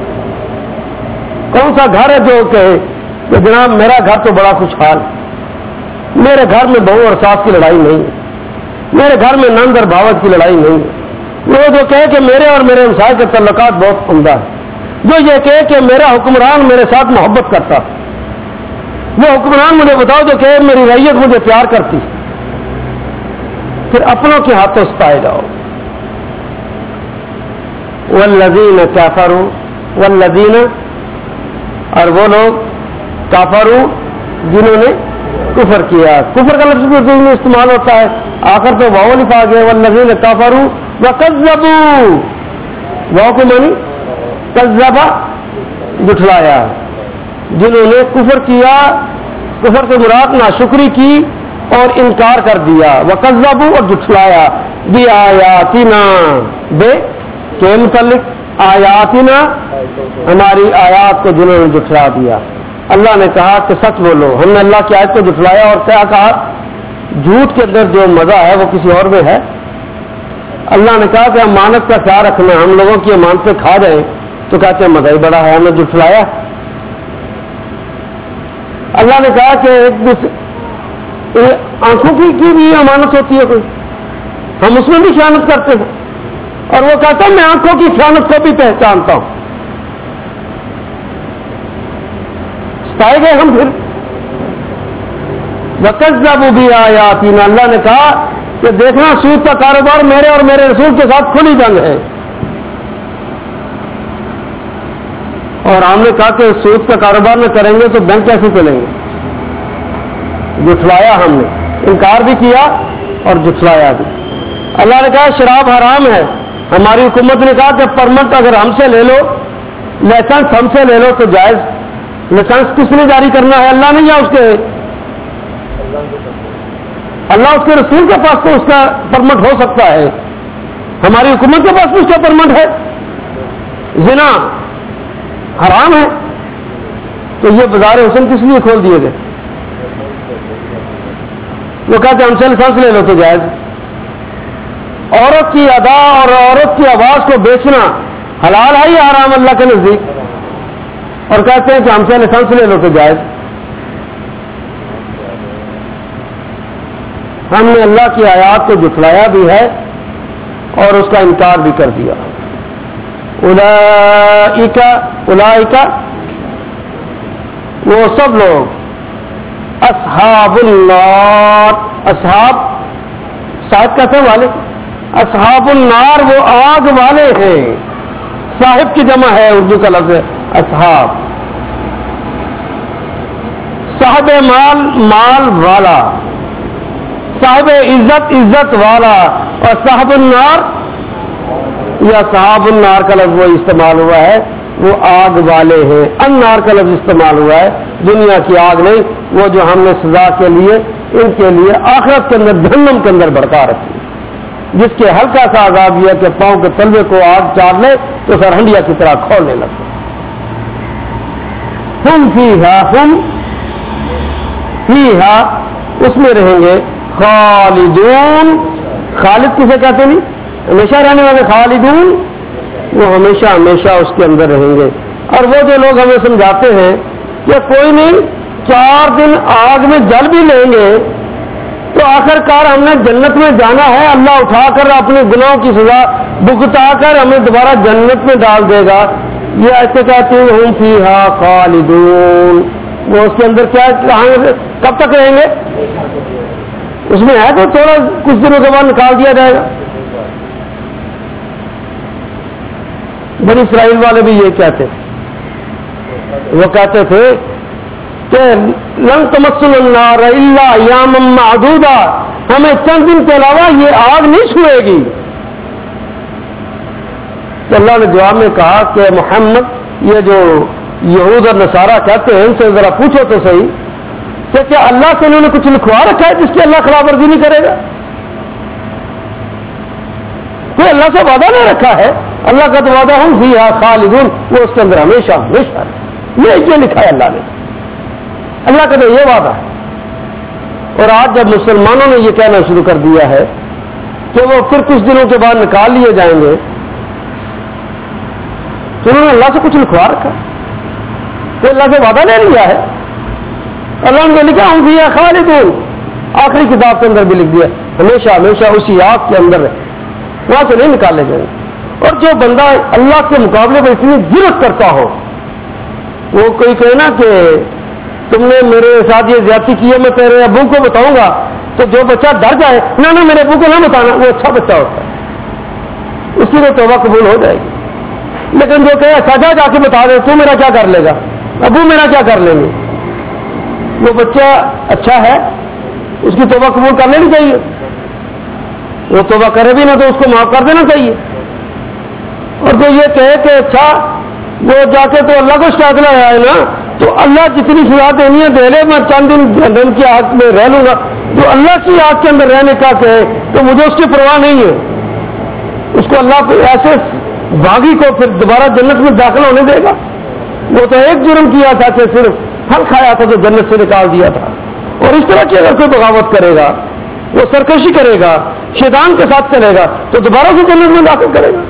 A: کون سا گھر ہے جو کہے کہ جناب میرا گھر تو بڑا خوشحال، میرے گھر میں بہو اور ساس کی لڑائی نہیں ہے، میرے گھر میں نند اور بھاوت کی لڑائی نہیں ہے. وہ جو کہے کہ میرے اور میرے ہمسائے کے تعلقات بہت عمدہ ہے، جو یہ کہے کہ میرا حکمران میرے ساتھ محبت کرتا، وہ حکمران مجھے بتاؤ جو کہے میری رعیت مجھے پیار کرتی. پھر اپنوں کے ہاتھوں ستائے جاؤ. والذین کفروا والذین، اور وہ لوگ کافروا جنہوں نے کفر کیا. کفر کا لفظ بھی اردو میں استعمال ہوتا ہے، آخر تو واو لکھا گیا والذین کفروا وکذبوا. واو کو مانی کذبا، جھٹلایا. جنہوں نے کفر کیا، کفر سے مراد ناشکری کی اور انکار کر دیا، وکذبوا اور جھٹلایا، بی آیاتنا، بے کے متعلق آیاتنا، ہماری آیات کو جنہوں نے جھٹلا دیا. اللہ نے کہا کہ سچ بولو. ہم نے اللہ کی آیت کو جھٹلایا اور کیا کہا؟ جھوٹ کے اندر جو مزہ ہے وہ کسی اور میں ہے. اللہ نے کہا کہ امانت کا خیال رکھنا، ہم لوگوں کی امانتیں کھا جائیں تو کہتے ہیں مزہ ہی بڑا ہے، ہم نے جھٹلایا. اللہ نے کہا کہ ایک دوسرے آنکھوں کی کی بھی امانت ہوتی ہے کوئی، ہم اس میں بھی خیانت کرتے ہیں، اور وہ کہتا ہے میں آنکھوں کی خیانت کو بھی پہچانتا ہوں. ستائے گئے ہم پھر. وکذبوا بآیاتنا، اللہ نے کہا کہ دیکھنا سود کا کاروبار میرے اور میرے رسول کے ساتھ کھلی جنگ ہے. اور ہم نے کہا کہ سود کا کاروبار نہ کریں گے تو بینک کیسے چلیں گے؟ جھٹلایا ہم نے، انکار بھی کیا اور جھٹلایا بھی. اللہ نے کہا شراب حرام ہے، ہماری حکومت نے کہا کہ پرمٹ اگر ہم سے لے لو، لائسنس ہم سے لے لو تو جائز. لائسنس کس نے جاری کرنا ہے؟ اللہ نے یا اس کے اللہ اس کے رسول کے پاس تو اس کا پرمٹ ہو سکتا ہے، ہماری حکومت کے پاس بھی اس کا پرمٹ ہے. زنا حرام ہے تو یہ بازار حسن کس لیے کھول دیے گئے؟ وہ کہتے ہم سے لائسنس لے لو تو جائز. عورت کی ادا اور عورت کی آواز کو بیچنا حلال ہے یا حرام اللہ کے نزدیک؟ اور کہتے ہیں کہ ہم سے لائسنس لے لو تو جائز. ہم نے اللہ کی آیات کو جھٹلایا بھی ہے اور اس کا انکار بھی کر دیا. اولئک اولئک وہ سب لوگ اصحاب النار، اصحاب صاحب کہتے ہیں والے، اصحاب النار وہ آگ والے ہیں. صاحب کی جمع ہے اردو کا لفظ ہے اصحاب. صاحب مال، مال والا. صاحب عزت عزت والا، اور صاحب النار یا صحاب النار کا لفظ وہ استعمال ہوا ہے وہ آگ والے ہیں، النار کا لفظ استعمال ہوا ہے دنیا کی آگ نہیں، وہ جو ہم نے سزا کے لیے ان کے لیے آخرت کے اندر جہنم کے اندر بھڑکا رکھی، جس کے ہلکا سا عذاب یہ کہ پاؤں کے تلوے کو آگ چار لے تو سر ہنڈیا کی طرح کھولنے لگتے۔ ہم فیہا ہم فیہا اس میں رہیں گے خالدون، خالد کسے کہتے نہیں؟ ہمیشہ رہنے والے، خالدون وہ ہمیشہ ہمیشہ اس کے اندر رہیں گے۔ اور وہ جو لوگ ہمیں سمجھاتے ہیں کہ کوئی نہیں چار دن آگ میں جل بھی لیں گے تو آخر کار ہم نے جنت میں جانا ہے، اللہ اٹھا کر اپنے گناہوں کی سزا بھگتا کر ہمیں دوبارہ جنت میں ڈال دے گا، یہ ایسے کہتے ہیں ہم فیہا خالدون، وہ اس کے اندر کیا کب تک رہیں گے؟ اس میں ہے تو تھوڑا کچھ دنوں کے بعد نکال دیا جائے گا۔ بنی اسرائیل والے بھی یہ کہتے تھے، وہ کہتے تھے کہ لن تمسنا النار الا ایاما معدودا، ہمیں چند دن کے علاوہ یہ آگ نہیں چھوئے گی۔ تو اللہ نے جواب میں کہا کہ محمد یہ جو یہود اور نصارہ کہتے ہیں ان سے ذرا پوچھو تو صحیح کہ کیا اللہ سے انہوں نے کچھ لکھوا رکھا ہے جس کی اللہ خلاف ورزی نہیں کرے گا؟ کوئی اللہ سے وعدہ نہیں رکھا ہے، اللہ کا تو وعدہ ہم فیہا خالدون، وہ اس کے اندر ہمیشہ ہمیشہ یہ یہ لکھا ہے اللہ نے، اللہ کا تو یہ وعدہ ہے۔ اور آج جب مسلمانوں نے یہ کہنا شروع کر دیا ہے کہ وہ پھر کچھ دنوں کے بعد نکال لیے جائیں گے تو انہوں نے اللہ سے کچھ لکھوا رکھا، تو اللہ سے وعدہ لے لیا ہے، اللہ نے لکھا ہم فیہا خالدون، آخری کتاب کے اندر بھی لکھ دیا ہمیشہ ہمیشہ اسی آگ کے اندر ہے، وہاں سے نہیں نکالے جائیں۔ اور جو بندہ اللہ کے مقابلے میں اتنی جرات کرتا ہو، وہ کوئی کہے نا کہ تم نے میرے ساتھ یہ زیادتی کی ہے میں تیرے ابو کو بتاؤں گا، تو جو بچہ ڈر جائے نہ نہ میرے ابو کو نہ بتانا، وہ اچھا بچہ ہوتا ہے، اس کی تو توبہ قبول ہو جائے گی۔ لیکن جو کہے سجا جا کے بتا دے تو میرا کیا کر لے گا، ابو میرا کیا کر لیں گے، وہ بچہ اچھا ہے اس کی توبہ قبول کر لینی چاہیے، وہ توبہ کرے بھی نہ تو اس کو معاف کر دینا چاہیے۔ اور جو یہ کہے کہ اچھا وہ جا کے تو اللہ کو شکایت لے آئے نا، تو اللہ جتنی سزا دینی ہے دے لے، میں چند دن جہنم کی آگ میں رہ لوں گا، جو اللہ کی آگ کے اندر رہنے کا کہے تو مجھے اس کی پرواہ نہیں ہے، اس کو اللہ ایسے باغی کو پھر دوبارہ جنت میں داخل ہونے دے گا؟ وہ تو ایک جرم کیا تھا کہ صرف پھل کھایا تھا تو جنت سے نکال دیا تھا، اور اس طرح کی اگر کوئی بغاوت کرے گا، وہ سرکشی کرے گا، شیطان کے ساتھ چلے گا تو دوبارہ سے جنت میں داخل کرے گا۔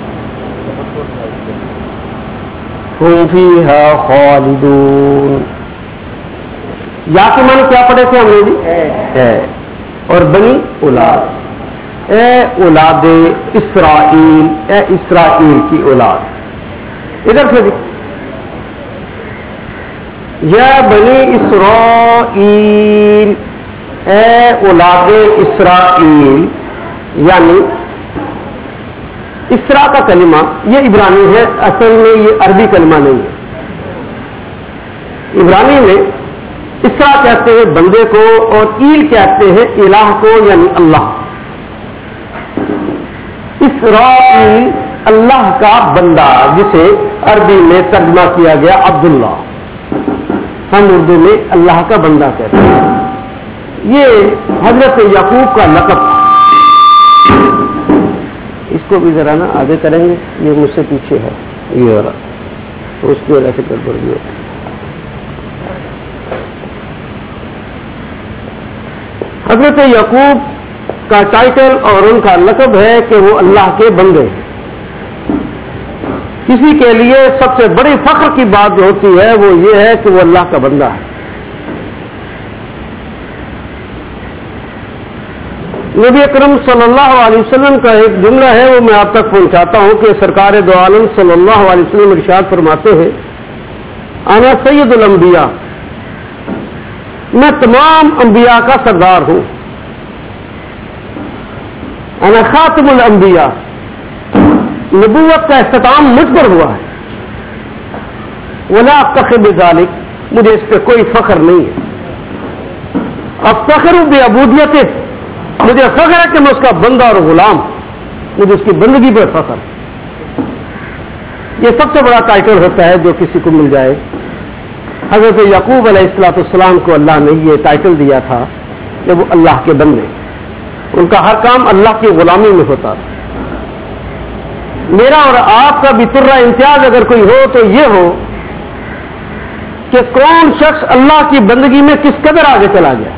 A: ہم فیہا خالدون، یا کے معنی کیا پڑھے تھے ہم نے جی؟ ہے، اور بنی اولاد، اے اولاد اسرائیل، اے اسرائیل کی اولاد، ادھر سے یا بنی اسرائیل، اے اولاد اسرائیل، یعنی اسرا کا کلمہ یہ عبرانی ہے، اصل میں یہ عربی کلمہ نہیں ہے۔ عبرانی میں اسرا کہتے ہیں بندے کو، اور ایل کہتے ہیں الہ کو یعنی اللہ۔ اسرائیل اللہ کا بندہ، جسے عربی میں ترجمہ کیا گیا عبداللہ، ہم اردو میں اللہ کا بندہ کہتے ہیں۔ یہ حضرت یعقوب کا لقب، اس کو بھی ذرا نا آگے کریں گے، یہ مجھ سے پیچھے ہے یہ والا، تو اس کی وجہ سے گڑبڑ بھی ہوتی ہے۔ حضرت یعقوب کا ٹائٹل اور ان کا لقب ہے کہ وہ اللہ کے بندے ہیں۔ کسی کے لیے سب سے بڑی فخر کی بات جو ہوتی ہے وہ یہ ہے کہ وہ اللہ کا بندہ ہے۔ نبی اکرم صلی اللہ علیہ وسلم کا ایک جملہ ہے، وہ میں آپ تک پہنچاتا ہوں کہ سرکار دو عالم صلی اللہ علیہ وسلم ارشاد فرماتے ہیں، انا سید الانبیاء، میں تمام انبیاء کا سردار ہوں، انا خاتم الانبیاء، نبوت کا اختتام مجھ پر ہوا ہے، ولا افتخر بذلک، مجھے اس پہ کوئی فخر نہیں ہے، افتخر بعبودیتہ، مجھے فخر ہے کہ میں اس کا بندہ اور غلام، مجھے اس کی بندگی پر فخر ہے۔ یہ سب سے بڑا ٹائٹل ہوتا ہے جو کسی کو مل جائے۔ حضرت یعقوب علیہ الصلوۃ والسلام کو اللہ نے یہ ٹائٹل دیا تھا کہ وہ اللہ کے بندے، ان کا ہر کام اللہ کی غلامی میں ہوتا تھا۔ میرا اور آپ کا بھی ترہ امتیاز اگر کوئی ہو تو یہ ہو کہ کون شخص اللہ کی بندگی میں کس قدر آگے چلا گیا،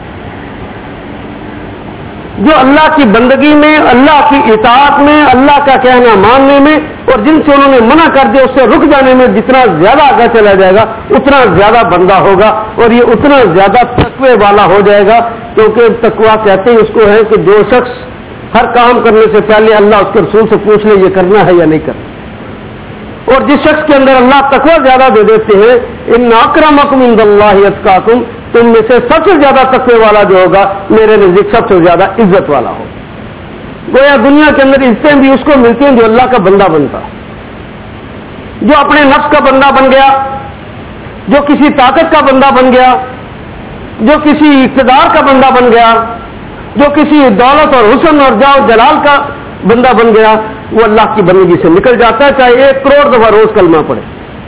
A: جو اللہ کی بندگی میں، اللہ کی اطاعت میں، اللہ کا کہنا ماننے میں، اور جن سے انہوں نے منع کر دیا اس سے رک جانے میں جتنا زیادہ آگے چلا جائے گا اتنا زیادہ بندہ ہوگا، اور یہ اتنا زیادہ تقوی والا ہو جائے گا، کیونکہ تقوی کہتے ہیں اس کو ہے کہ جو شخص ہر کام کرنے سے پہلے اللہ اس کے رسول سے پوچھ لے یہ کرنا ہے یا نہیں کرنا۔ اور جس شخص کے اندر اللہ تقوی زیادہ دے دیتے ہیں، ان اکرمکم عند اللہ اتقاکم، تم میں سے سب سے زیادہ تقوی والا جو ہوگا میرے نزدیک سب سے زیادہ عزت والا ہوگا۔ گویا دنیا کے اندر عزتیں بھی اس کو ملتی ہیں جو اللہ کا بندہ بنتا، جو اپنے نفس کا بندہ بن گیا، جو کسی طاقت کا بندہ بن گیا، جو کسی اقتدار کا بندہ بن گیا، جو کسی دولت اور حسن اور جاؤ جلال کا بندہ بن گیا، وہ اللہ کی بندگی سے نکل جاتا ہے، چاہے ایک کروڑ دفعہ روز کلمہ پڑھے۔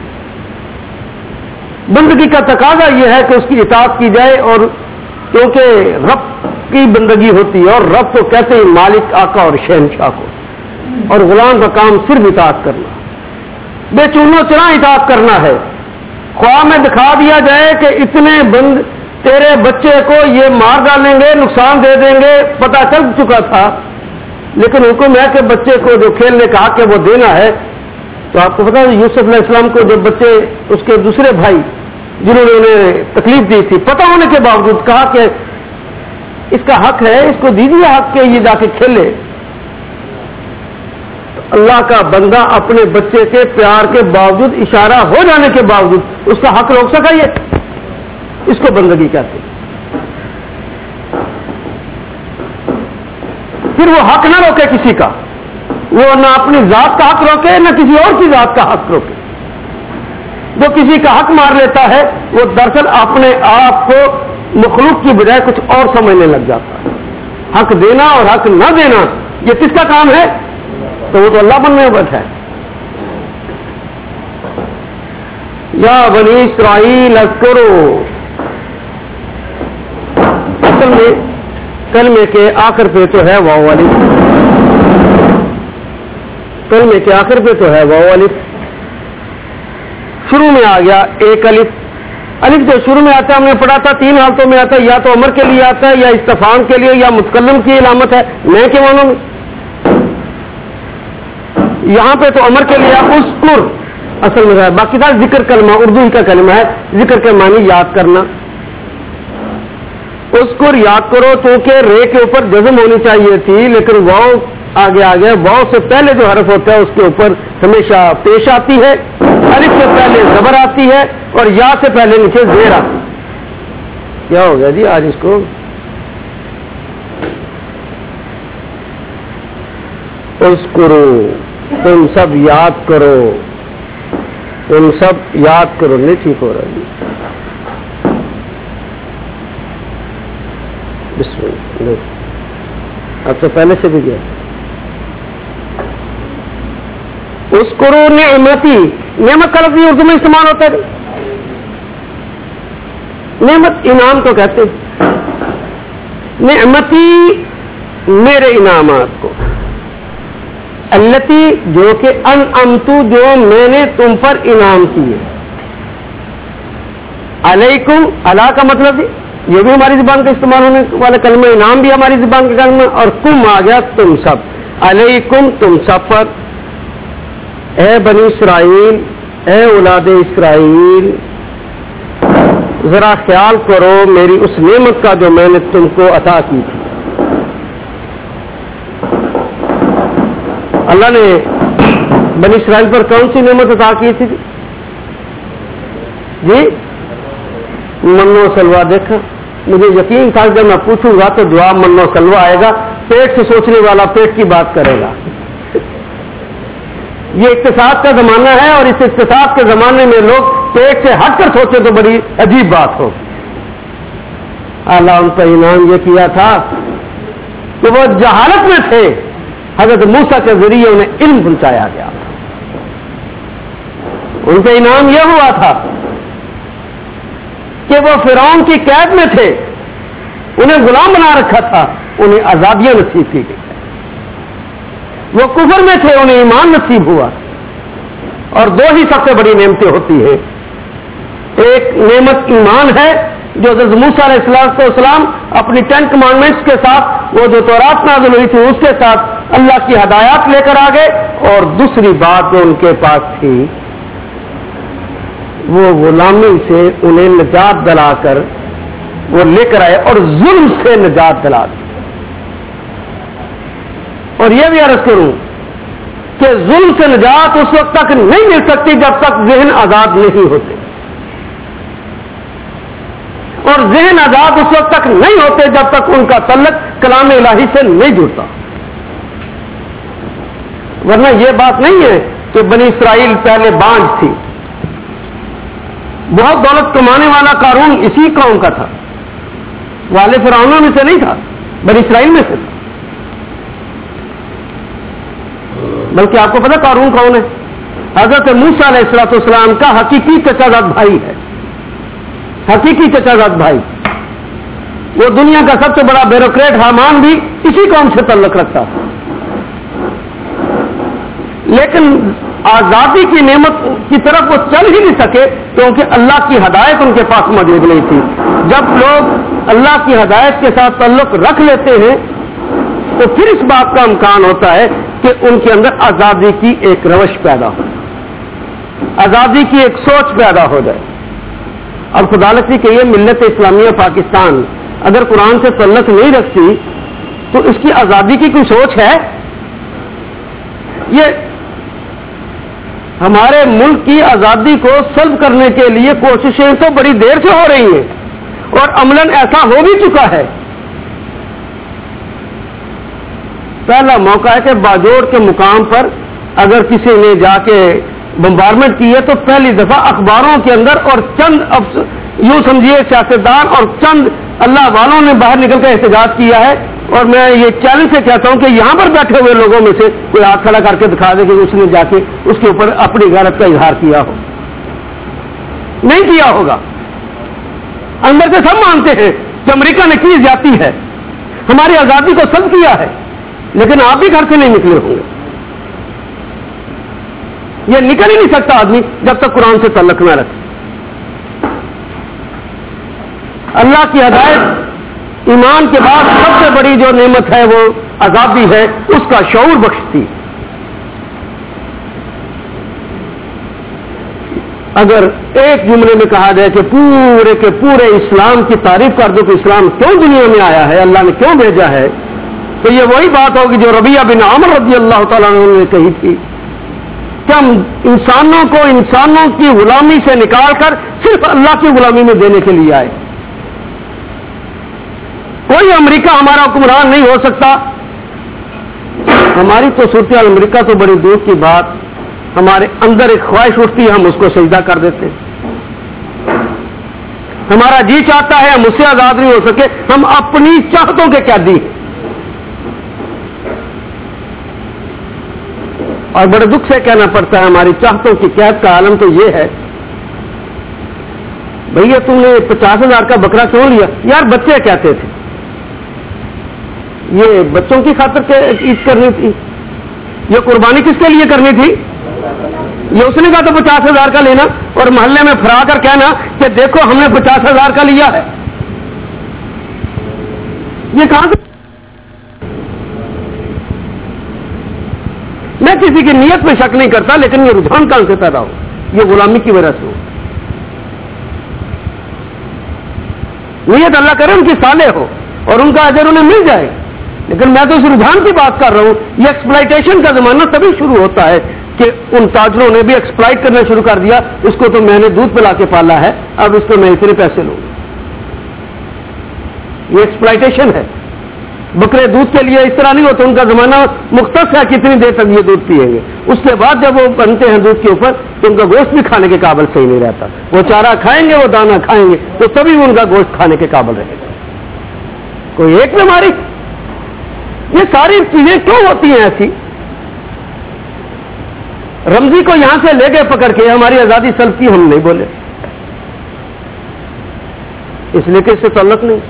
A: بندگی کا تقاضا یہ ہے کہ اس کی اطاعت کی جائے، اور کیونکہ رب کی بندگی ہوتی ہے، اور رب کو کہتے ہیں مالک، آقا اور شہنشاہ کو، اور غلام کا کام صرف اطاعت کرنا، بے چونو چنا اطاعت کرنا ہے۔ خواہ میں دکھا دیا جائے کہ اتنے بند تیرے بچے کو یہ مار ڈالیں گے، نقصان دے دیں گے، پتہ چل چکا تھا، لیکن حکم ہے کہ بچے کو جو کھیلنے کا حق ہے وہ دینا ہے۔ تو آپ کو پتا ہے یوسف علیہ السلام کو جب بچے اس کے دوسرے بھائی جنہوں نے انہیں تکلیف دی تھی، پتہ ہونے کے باوجود کہا کہ اس کا حق ہے، اس کو دیجیے حق کہ یہ جا کے کھیلے۔ تو اللہ کا بندہ اپنے بچے کے پیار کے باوجود، اشارہ ہو جانے کے باوجود اس کا حق روک سکا، یہ اس کو بندگی کہتے ہیں۔ پھر وہ حق نہ روکے کسی کا، وہ نہ اپنی ذات کا حق روکے نہ کسی اور کی ذات کا حق روکے۔ جو کسی کا حق مار لیتا ہے وہ دراصل اپنے آپ کو مخلوق کی بجائے کچھ اور سمجھنے لگ جاتا ہے۔ حق دینا اور حق نہ دینا یہ کس کا کام ہے؟ تو وہ تو اللہ بننے میں بیٹھا ہے۔ یا بنی اسرائیل اذکرو، اصل میں کلمے کے آخر پہ تو ہے واو الف، کلمے کے آخر پہ تو ہے واو الف، شروع میں آ گیا ایک الف۔ الف جو شروع میں آتا ہے ہم نے پڑھا تھا تین حالتوں میں آتا ہے، یا تو امر کے لیے آتا ہے، یا استفہام کے لیے، یا متکلم کی علامت ہے میں کے معنوں میں۔ یہاں پہ تو امر کے لیے اذکر اصل میں ہے، باقی تھا ذکر کلمہ، اردو ہی کا کلمہ ہے، ذکر کے معنی یاد کرنا۔ اذکر یاد کرو، چونکہ رے کے اوپر جزم ہونی چاہیے تھی لیکن واؤ آگے آ گیا، واؤ سے پہلے جو حرف ہوتا ہے اس کے اوپر ہمیشہ پیش آتی ہے، الف سے پہلے زبر آتی ہے، اور یا سے پہلے نیچے زیر آتی ہے۔ کیا ہو گیا جی آج اس کو؟ اذکرو، تم سب یاد کرو، تم سب یاد کرو، نہیں ٹھیک ہو رہا جی۔ بسم اللہ، اب سے پہلے سے بھی گیا۔ اذکرو نعمتی، نعمت کا لفظ اردو میں استعمال ہوتا ہے، نعمت انعام کو کہتے ہیں۔ نعمتی میرے انعامات کو، التی جو کہ انعمتو جو میں نے تم پر انعام کیے، علیکم، علا کا مطلب یہ بھی ہماری زبان کا استعمال ہونے والا کلمہ، انعام بھی ہماری زبان کا کلمہ، اور کم آ گیا تم سب، علیکم تم سب پر، اے بنی اسرائیل، اے اولاد اسرائیل، ذرا خیال کرو میری اس نعمت کا جو میں نے تم کو عطا کی تھی۔ اللہ نے بنی اسرائیل پر کون سی نعمت عطا کی تھی جی؟ منو سلوا دیکھا، مجھے یقین تھا جب میں پوچھوں گا تو جواب منو سلوا آئے گا، پیٹ سے سوچنے والا پیٹ کی بات کرے گا۔ یہ اقتصاد کا زمانہ ہے، اور اس اقتصاد کے زمانے میں لوگ پیٹ سے ہٹ کر سوچے تو بڑی عجیب بات ہو۔ اللہ ان پر انعام یہ کیا تھا کہ وہ جہالت میں تھے، حضرت موسیٰ کے ذریعے انہیں علم پہنچایا گیا. ان سے انعام یہ ہوا تھا کہ وہ فرعون کی قید میں تھے، انہیں غلام بنا رکھا تھا، انہیں آزادیاں نصیب کی گئی. وہ کفر میں تھے، انہیں ایمان نصیب ہوا. اور دو ہی سب سے بڑی نعمتیں ہوتی ہیں. ایک نعمت ایمان ہے جو حضرت موسیٰ علیہ السلام اپنی ٹین کمانڈمنٹس کے ساتھ، وہ جو تورات نازل ہوئی تھی اس کے ساتھ اللہ کی ہدایات لے کر آ گئے. اور دوسری بات جو ان کے پاس تھی وہ غلامی سے انہیں نجات دلا کر وہ لے کر آئے اور ظلم سے نجات دلا دی. اور یہ بھی عرض کروں کہ ظلم سے نجات اس وقت تک نہیں مل سکتی جب تک ذہن آزاد نہیں ہوتے، اور ذہن آزاد اس وقت تک نہیں ہوتے جب تک ان کا تعلق کلام الہی سے نہیں جڑتا. ورنہ یہ بات نہیں ہے کہ بنی اسرائیل پہلے بانجھ تھی. بہت دولت کمانے والا قارون اسی قوم کا تھا، والے فرعونوں میں سے نہیں تھا، بنی اسرائیل میں سے تھا. بلکہ آپ کو پتا قارون کون ہے؟ حضرت موسیٰ علیہ الصلوۃ والسلام کا حقیقی چچا زاد بھائی ہے. حقیقی چچا زاد بھائی. وہ دنیا کا سب سے بڑا بیوروکریٹ حامان بھی اسی قوم سے تعلق رکھتا تھا. لیکن آزادی کی نعمت کی طرف وہ چل ہی نہیں سکے کیونکہ اللہ کی ہدایت ان کے پاس موجود نہیں تھی. جب لوگ اللہ کی ہدایت کے ساتھ تعلق رکھ لیتے ہیں تو پھر اس بات کا امکان ہوتا ہے کہ ان کے اندر آزادی کی ایک روش پیدا ہو، آزادی کی ایک سوچ پیدا ہو جائے. اب خدا لکھی کہ یہ ملت اسلامیہ پاکستان اگر قرآن سے تعلق نہیں رکھتی تو اس کی آزادی کی کوئی سوچ ہے؟ یہ ہمارے ملک کی آزادی کو سلب کرنے کے لیے کوششیں تو بڑی دیر سے ہو رہی ہیں اور عملاً ایسا ہو بھی چکا ہے. پہلا موقع ہے کہ باجوڑ کے مقام پر اگر کسی نے جا کے بمبارمنٹ کی ہے تو پہلی دفعہ اخباروں کے اندر اور چند یوں سمجھیے سیاستدان اور چند اللہ والوں نے باہر نکل کر احتجاج کیا ہے. اور میں یہ چیلنج سے کہتا ہوں کہ یہاں پر بیٹھے ہوئے لوگوں میں سے کوئی ہاتھ کھڑا کر کے دکھا دے کہ اس نے جا کے اس کے اوپر اپنی غیرت کا اظہار کیا ہو. نہیں کیا ہوگا. اندر سے سب مانتے ہیں کہ امریکہ نے کی زیادتی ہے، ہماری آزادی کو سلب کیا ہے، لیکن آپ بھی گھر سے نہیں نکلے ہوں گے. یہ نکل ہی نہیں سکتا آدمی جب تک قرآن سے تعلق نہ رکھے. اللہ کی ہدایت ایمان کے بعد سب سے بڑی جو نعمت ہے وہ آزادی ہے، اس کا شعور بخشتی. اگر ایک جملے میں کہا جائے کہ پورے کے پورے اسلام کی تعریف کر دو کہ اسلام کیوں دنیا میں آیا ہے، اللہ نے کیوں بھیجا ہے، تو یہ وہی بات ہوگی جو ربیعہ بن عامر رضی اللہ تعالیٰ عنہ نے کہی تھی کہ ہم انسانوں کو انسانوں کی غلامی سے نکال کر صرف اللہ کی غلامی میں دینے کے لیے آئے. کوئی امریکہ ہمارا حکمران نہیں ہو سکتا. ہماری تو صورتحال امریکہ تو بڑی دور کی بات، ہمارے اندر ایک خواہش اٹھتی ہے، ہم اس کو سجدہ کر دیتے ہیں. ہمارا جی چاہتا ہے ہم اس سے آزاد نہیں ہو سکے، ہم اپنی چاہتوں کے قیدی ہیں. اور بڑے دکھ سے کہنا پڑتا ہے ہماری چاہتوں کی قید کا عالم تو یہ ہے. بھیا تم نے پچاس ہزار کا بکرا کیوں لیا؟ یار بچے کہتے تھے یہ بچوں کی خاطر کے عید کرنی تھی، یہ قربانی کس کے لیے کرنی تھی؟ یہ اس نے کہا تو پچاس ہزار کا لینا اور محلے میں پھرا کر کہنا کہ دیکھو ہم نے پچاس ہزار کا لیا ہے. یہ کہاں سے؟ میں کسی کی نیت پہ شک نہیں کرتا، لیکن یہ رجحان کہاں سے پیدا ہو؟ یہ غلامی کی وجہ سے ہو. نیت اللہ کرے ان کی صالح ہو اور ان کا اجر انہیں مل جائے، لیکن میں تو اس رجحان کی بات کر رہا ہوں. یہ ایکسپلائٹیشن کا زمانہ تبھی شروع ہوتا ہے کہ ان تاجروں نے بھی ایکسپلائٹ کرنا شروع کر دیا. اس کو تو میں نے دودھ پلا کے پالا ہے، اب اس کو میں اتنے پیسے لوں. یہ ایکسپلائٹیشن ہے. بکرے دودھ کے لیے اس طرح نہیں ہوتا، ان کا زمانہ مختص ہے کتنی دیر تک یہ دودھ پیئیں گے. اس کے بعد جب وہ بنتے ہیں دودھ کے اوپر تو ان کا گوشت بھی کھانے کے قابل صحیح نہیں رہتا. وہ چارہ کھائیں گے، وہ دانہ کھائیں گے تو تبھی ان کا گوشت کھانے کے قابل رہے گا. کوئی ایک بیماری یہ ساری چیزیں کیوں ہوتی ہیں ایسی؟ رمزی کو یہاں سے لے گئے پکڑ کے، ہماری آزادی سلب کی، ہم نہیں بولے، اس لیے کہ اس سے تعلق نہیں۔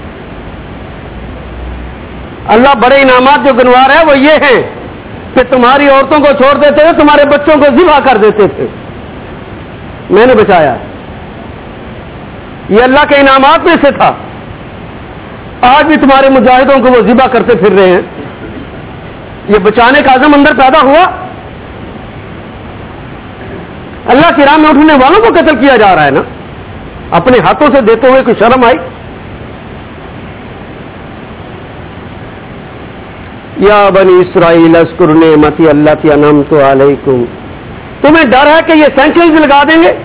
A: اللہ بڑے انعامات جو گنوا رہا ہے وہ یہ ہیں کہ تمہاری عورتوں کو چھوڑ دیتے تھے، تمہارے بچوں کو ذبح کر دیتے تھے، میں نے بچایا۔ یہ اللہ کے انعامات میں سے تھا۔ آج بھی تمہارے مجاہدوں کو وہ ذبح کرتے پھر رہے ہیں۔ یہ بچانے کا عزم اندر پیدا ہوا؟ اللہ کی راہ میں اٹھنے والوں کو قتل کیا جا رہا ہے نا، اپنے ہاتھوں سے دیتے ہوئے کوئی شرم آئی؟ یا بنی اسرائیل اذکروا نعمتی التی انعمت علیکم، تمہیں ڈر ہے کہ یہ سینکشنز لگا دیں گے؟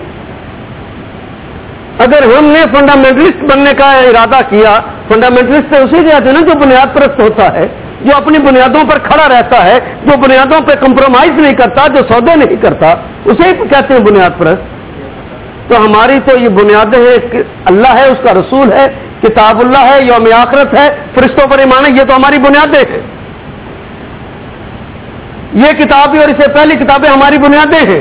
A: اگر ہم نے فنڈامنٹلسٹ بننے کا ارادہ کیا، فنڈامنٹلسٹ تو اسے کہتے ہیں نا جو بنیاد پرست ہوتا ہے، جو اپنی بنیادوں پر کھڑا رہتا ہے، جو بنیادوں پہ کمپرومائز نہیں کرتا، جو سودے نہیں کرتا، اسے کہتے ہیں بنیاد پرست۔ تو ہماری تو یہ بنیادیں ہیں، اللہ ہے، اس کا رسول ہے، کتاب اللہ ہے، یوم آخرت ہے، فرشتوں پر ایمان ہے، یہ تو ہماری بنیادیں ہیں۔ یہ کتابیں اور اس سے پہلی کتابیں ہماری بنیادیں ہیں۔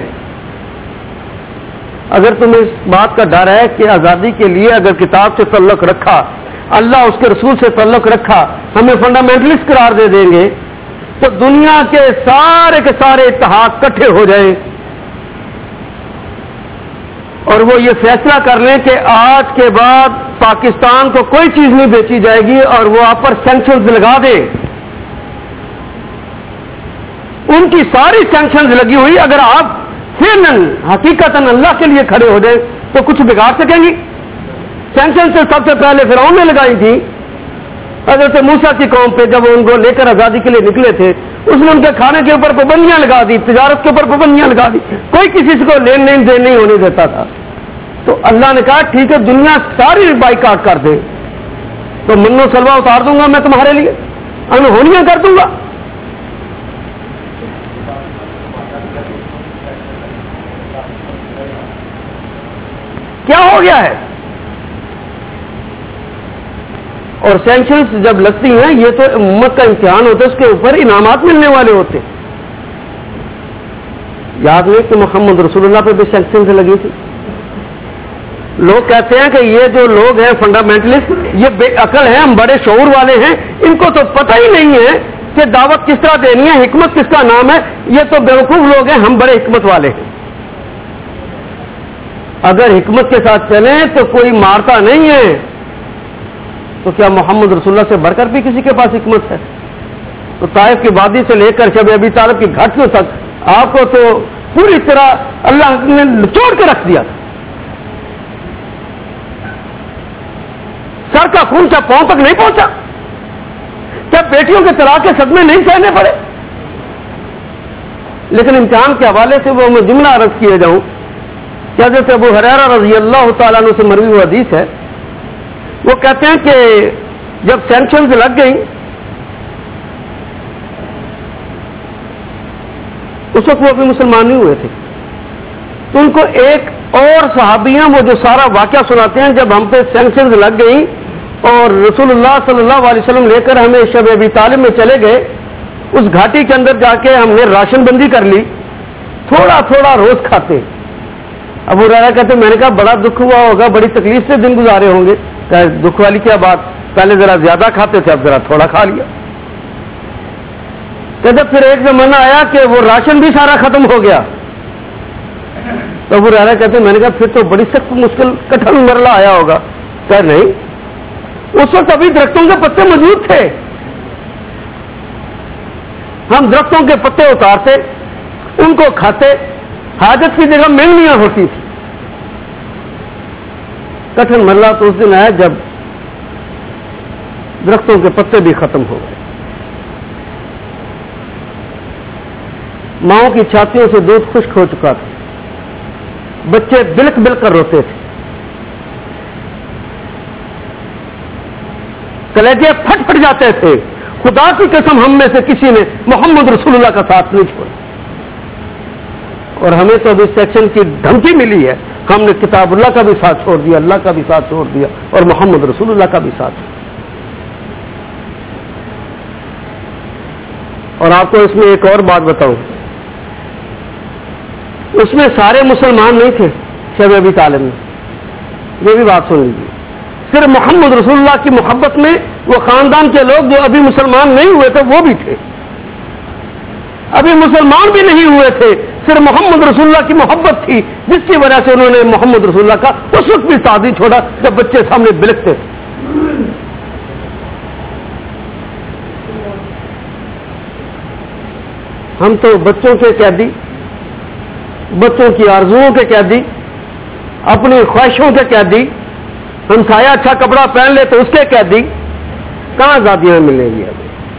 A: اگر تمہیں اس بات کا ڈر ہے کہ آزادی کے لیے اگر کتاب سے تعلق رکھا، اللہ اس کے رسول سے تعلق رکھا، ہمیں فنڈامنٹلسٹ قرار دے دیں گے، تو دنیا کے سارے کے سارے اتحاد اکٹھے ہو جائیں اور وہ یہ فیصلہ کر لیں کہ آج کے بعد پاکستان کو کوئی چیز نہیں بیچی جائے گی اور وہ آپ پر سینکشنز لگا دیں۔ ان کی ساری سینکشنز لگی ہوئی، اگر آپ فعلاً حقیقتاً اللہ کے لیے کھڑے ہو جائیں تو کچھ بگاڑ سکیں گی؟ سینکشن سے سب سے پہلے فرعون نے لگائی تھی حضرت موسیٰ کی قوم پہ، جب ان کو لے کر آزادی کے لیے نکلے تھے، اس نے ان کے کھانے کے اوپر پابندیاں لگا دی، تجارت کے اوپر پابندیاں لگا دی، کوئی کسی سے کو لین دین دین نہیں ہونے دیتا تھا۔ تو اللہ نے کہا ٹھیک ہے، دنیا ساری بائیکاٹ کر دے تو من و سلوا اتار دوں گا میں تمہارے لیے، انہونیاں کر دوں گا۔ کیا ہو گیا ہے؟ اور سینکشنز جب لگتی ہیں یہ تو امت کا امتحان ہوتا ہے، اس کے اوپر انعامات ملنے والے ہوتے ہیں۔ یاد نہیں کہ محمد رسول اللہ پہ بھی سینکشنز لگی تھی؟ لوگ کہتے ہیں کہ یہ جو لوگ ہیں فنڈامنٹلسٹ، یہ بے عقل ہیں، ہم بڑے شعور والے ہیں، ان کو تو پتہ ہی نہیں ہے کہ دعوت کس طرح دینی ہے، حکمت کس کا نام ہے، یہ تو بیوقوف لوگ ہیں، ہم بڑے حکمت والے ہیں۔ اگر حکمت کے ساتھ چلیں تو کوئی مارتا نہیں ہے، تو کیا محمد رسول اللہ سے بڑھ کر بھی کسی کے پاس حکمت ہے؟ تو طائف کی وادی سے لے کر شب ابی طالب کی گھاٹیوں تک آپ کو تو پوری طرح اللہ نے نچوڑ کے رکھ دیا تھا۔ سر کا خون کیا پاؤں تک نہیں پہنچا؟ کیا بیٹیوں کے طلاق کے صدمے نہیں سہنے پڑے؟ لیکن امتحان کے حوالے سے وہ میں جملہ عرض کیے جاؤں کہ حضرت ابو ہریرہ رضی اللہ تعالیٰ عنہ سے مروی حدیث ہے، وہ کہتے ہیں کہ جب سینکشنز لگ گئیں اس وقت وہ ابھی مسلمان نہیں ہوئے تھے، تو ان کو ایک اور صحابیاں وہ جو سارا واقعہ سناتے ہیں، جب ہم پہ سینکشنز لگ گئیں اور رسول اللہ صلی اللہ علیہ وسلم لے کر ہمیں شب ابی طالب میں چلے گئے، اس گھاٹی کے اندر جا کے ہم نے راشن بندی کر لی، تھوڑا تھوڑا روز کھاتے۔ ابو ہریرہ کہتے میں نے کہا بڑا دکھ ہوا ہوگا، بڑی تکلیف سے دن گزارے ہوں گے۔ کہ دکھ والی کیا بات، پہلے ذرا زیادہ کھاتے تھے، اب ذرا تھوڑا کھا لیا۔ کہتے پھر ایک زمانہ آیا کہ وہ راشن بھی سارا ختم ہو گیا، تو ابو ہریرہ کہتے میں نے کہا پھر تو بڑی سخت مشکل کٹھن مرلہ آیا ہوگا۔ کہ نہیں، اس وقت ابھی درختوں کے پتے موجود تھے، ہم درختوں کے پتے اتارتے، ان کو کھاتے، حاجت کی جگہ ملنیاں ہوتی تھی۔ کٹھن مرلہ تو اس دن آیا جب درختوں کے پتے بھی ختم ہو گئے، ماؤں کی چھاتیوں سے دودھ خشک ہو چکا تھا، بچے بلک بلک کر روتے تھے، کلیجے پھٹ پھٹ جاتے تھے۔ خدا کی قسم ہم میں سے کسی نے محمد رسول اللہ کا ساتھ نہیں چھوڑا، اور ہمیں تو ابھی سیکشن کی دھمکی ملی ہے، ہم نے کتاب اللہ کا بھی ساتھ چھوڑ دیا، اللہ کا بھی ساتھ چھوڑ دیا، اور محمد رسول اللہ کا بھی ساتھ۔ اور آپ کو اس میں ایک اور بات بتاؤں، اس میں سارے مسلمان نہیں تھے شیخ ابی طالب میں، یہ بھی بات سن لیجیے، صرف محمد رسول اللہ کی محبت میں وہ خاندان کے لوگ جو ابھی مسلمان نہیں ہوئے تھے وہ بھی تھے، ابھی مسلمان بھی نہیں ہوئے تھے، صرف محمد رسول اللہ کی محبت تھی جس کی وجہ سے انہوں نے محمد رسول اللہ کا اس وقت بھی ساتھ نہیں چھوڑا جب بچے سامنے بلکتے تھے۔ ہم تو بچوں کے قیدی، بچوں کی آرزوؤں کے قیدی، اپنی خواہشوں کے قیدی، ہم سایہ اچھا کپڑا پہن لے تو اس کے قیدی، کہاں آزادیاں ملیں گی؟ ابھی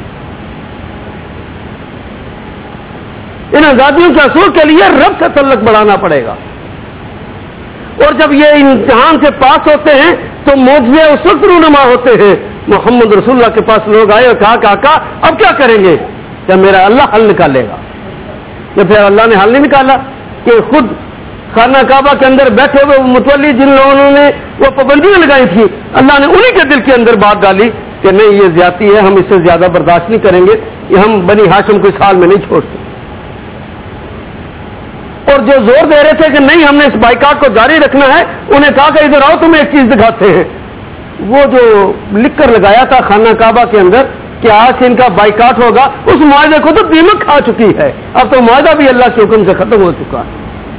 A: ان آزادیوں کے اصول کے لیے رب سے تعلق بڑھانا پڑے گا، اور جب یہ امتحان سے پاس ہوتے ہیں تو معجزے اس وقت رونما ہوتے ہیں۔ محمد رسول اللہ کے پاس لوگ آئے اور کہا کہ آقا اب کیا کریں گے؟ کیا میرا اللہ حل نکالے گا؟ کہ پھر اللہ نے حل نہیں نکالا کہ خود خانہ کعبہ کے اندر بیٹھے ہوئے متولی جن لوگوں نے وہ پابندیاں لگائی تھی، اللہ نے انہی کے دل کے اندر بات ڈالی کہ نہیں یہ زیادتی ہے، ہم اس سے زیادہ برداشت نہیں کریں گے، یہ ہم بنی ہاشم کو اس حال میں نہیں چھوڑتے۔ اور جو زور دے رہے تھے کہ نہیں ہم نے اس بائیکاٹ کو جاری رکھنا ہے، انہیں کہا کہ ادھر آؤ تمہیں ایک چیز دکھاتے ہیں۔ وہ جو لکھ کر لگایا تھا خانہ کعبہ کے اندر کہ آج سے ان کا بائیکاٹ ہوگا، اس معاہدے کو تو دیمک کھا چکی ہے، اب تو معاہدہ بھی اللہ کے حکم سے ختم ہو چکا ہے۔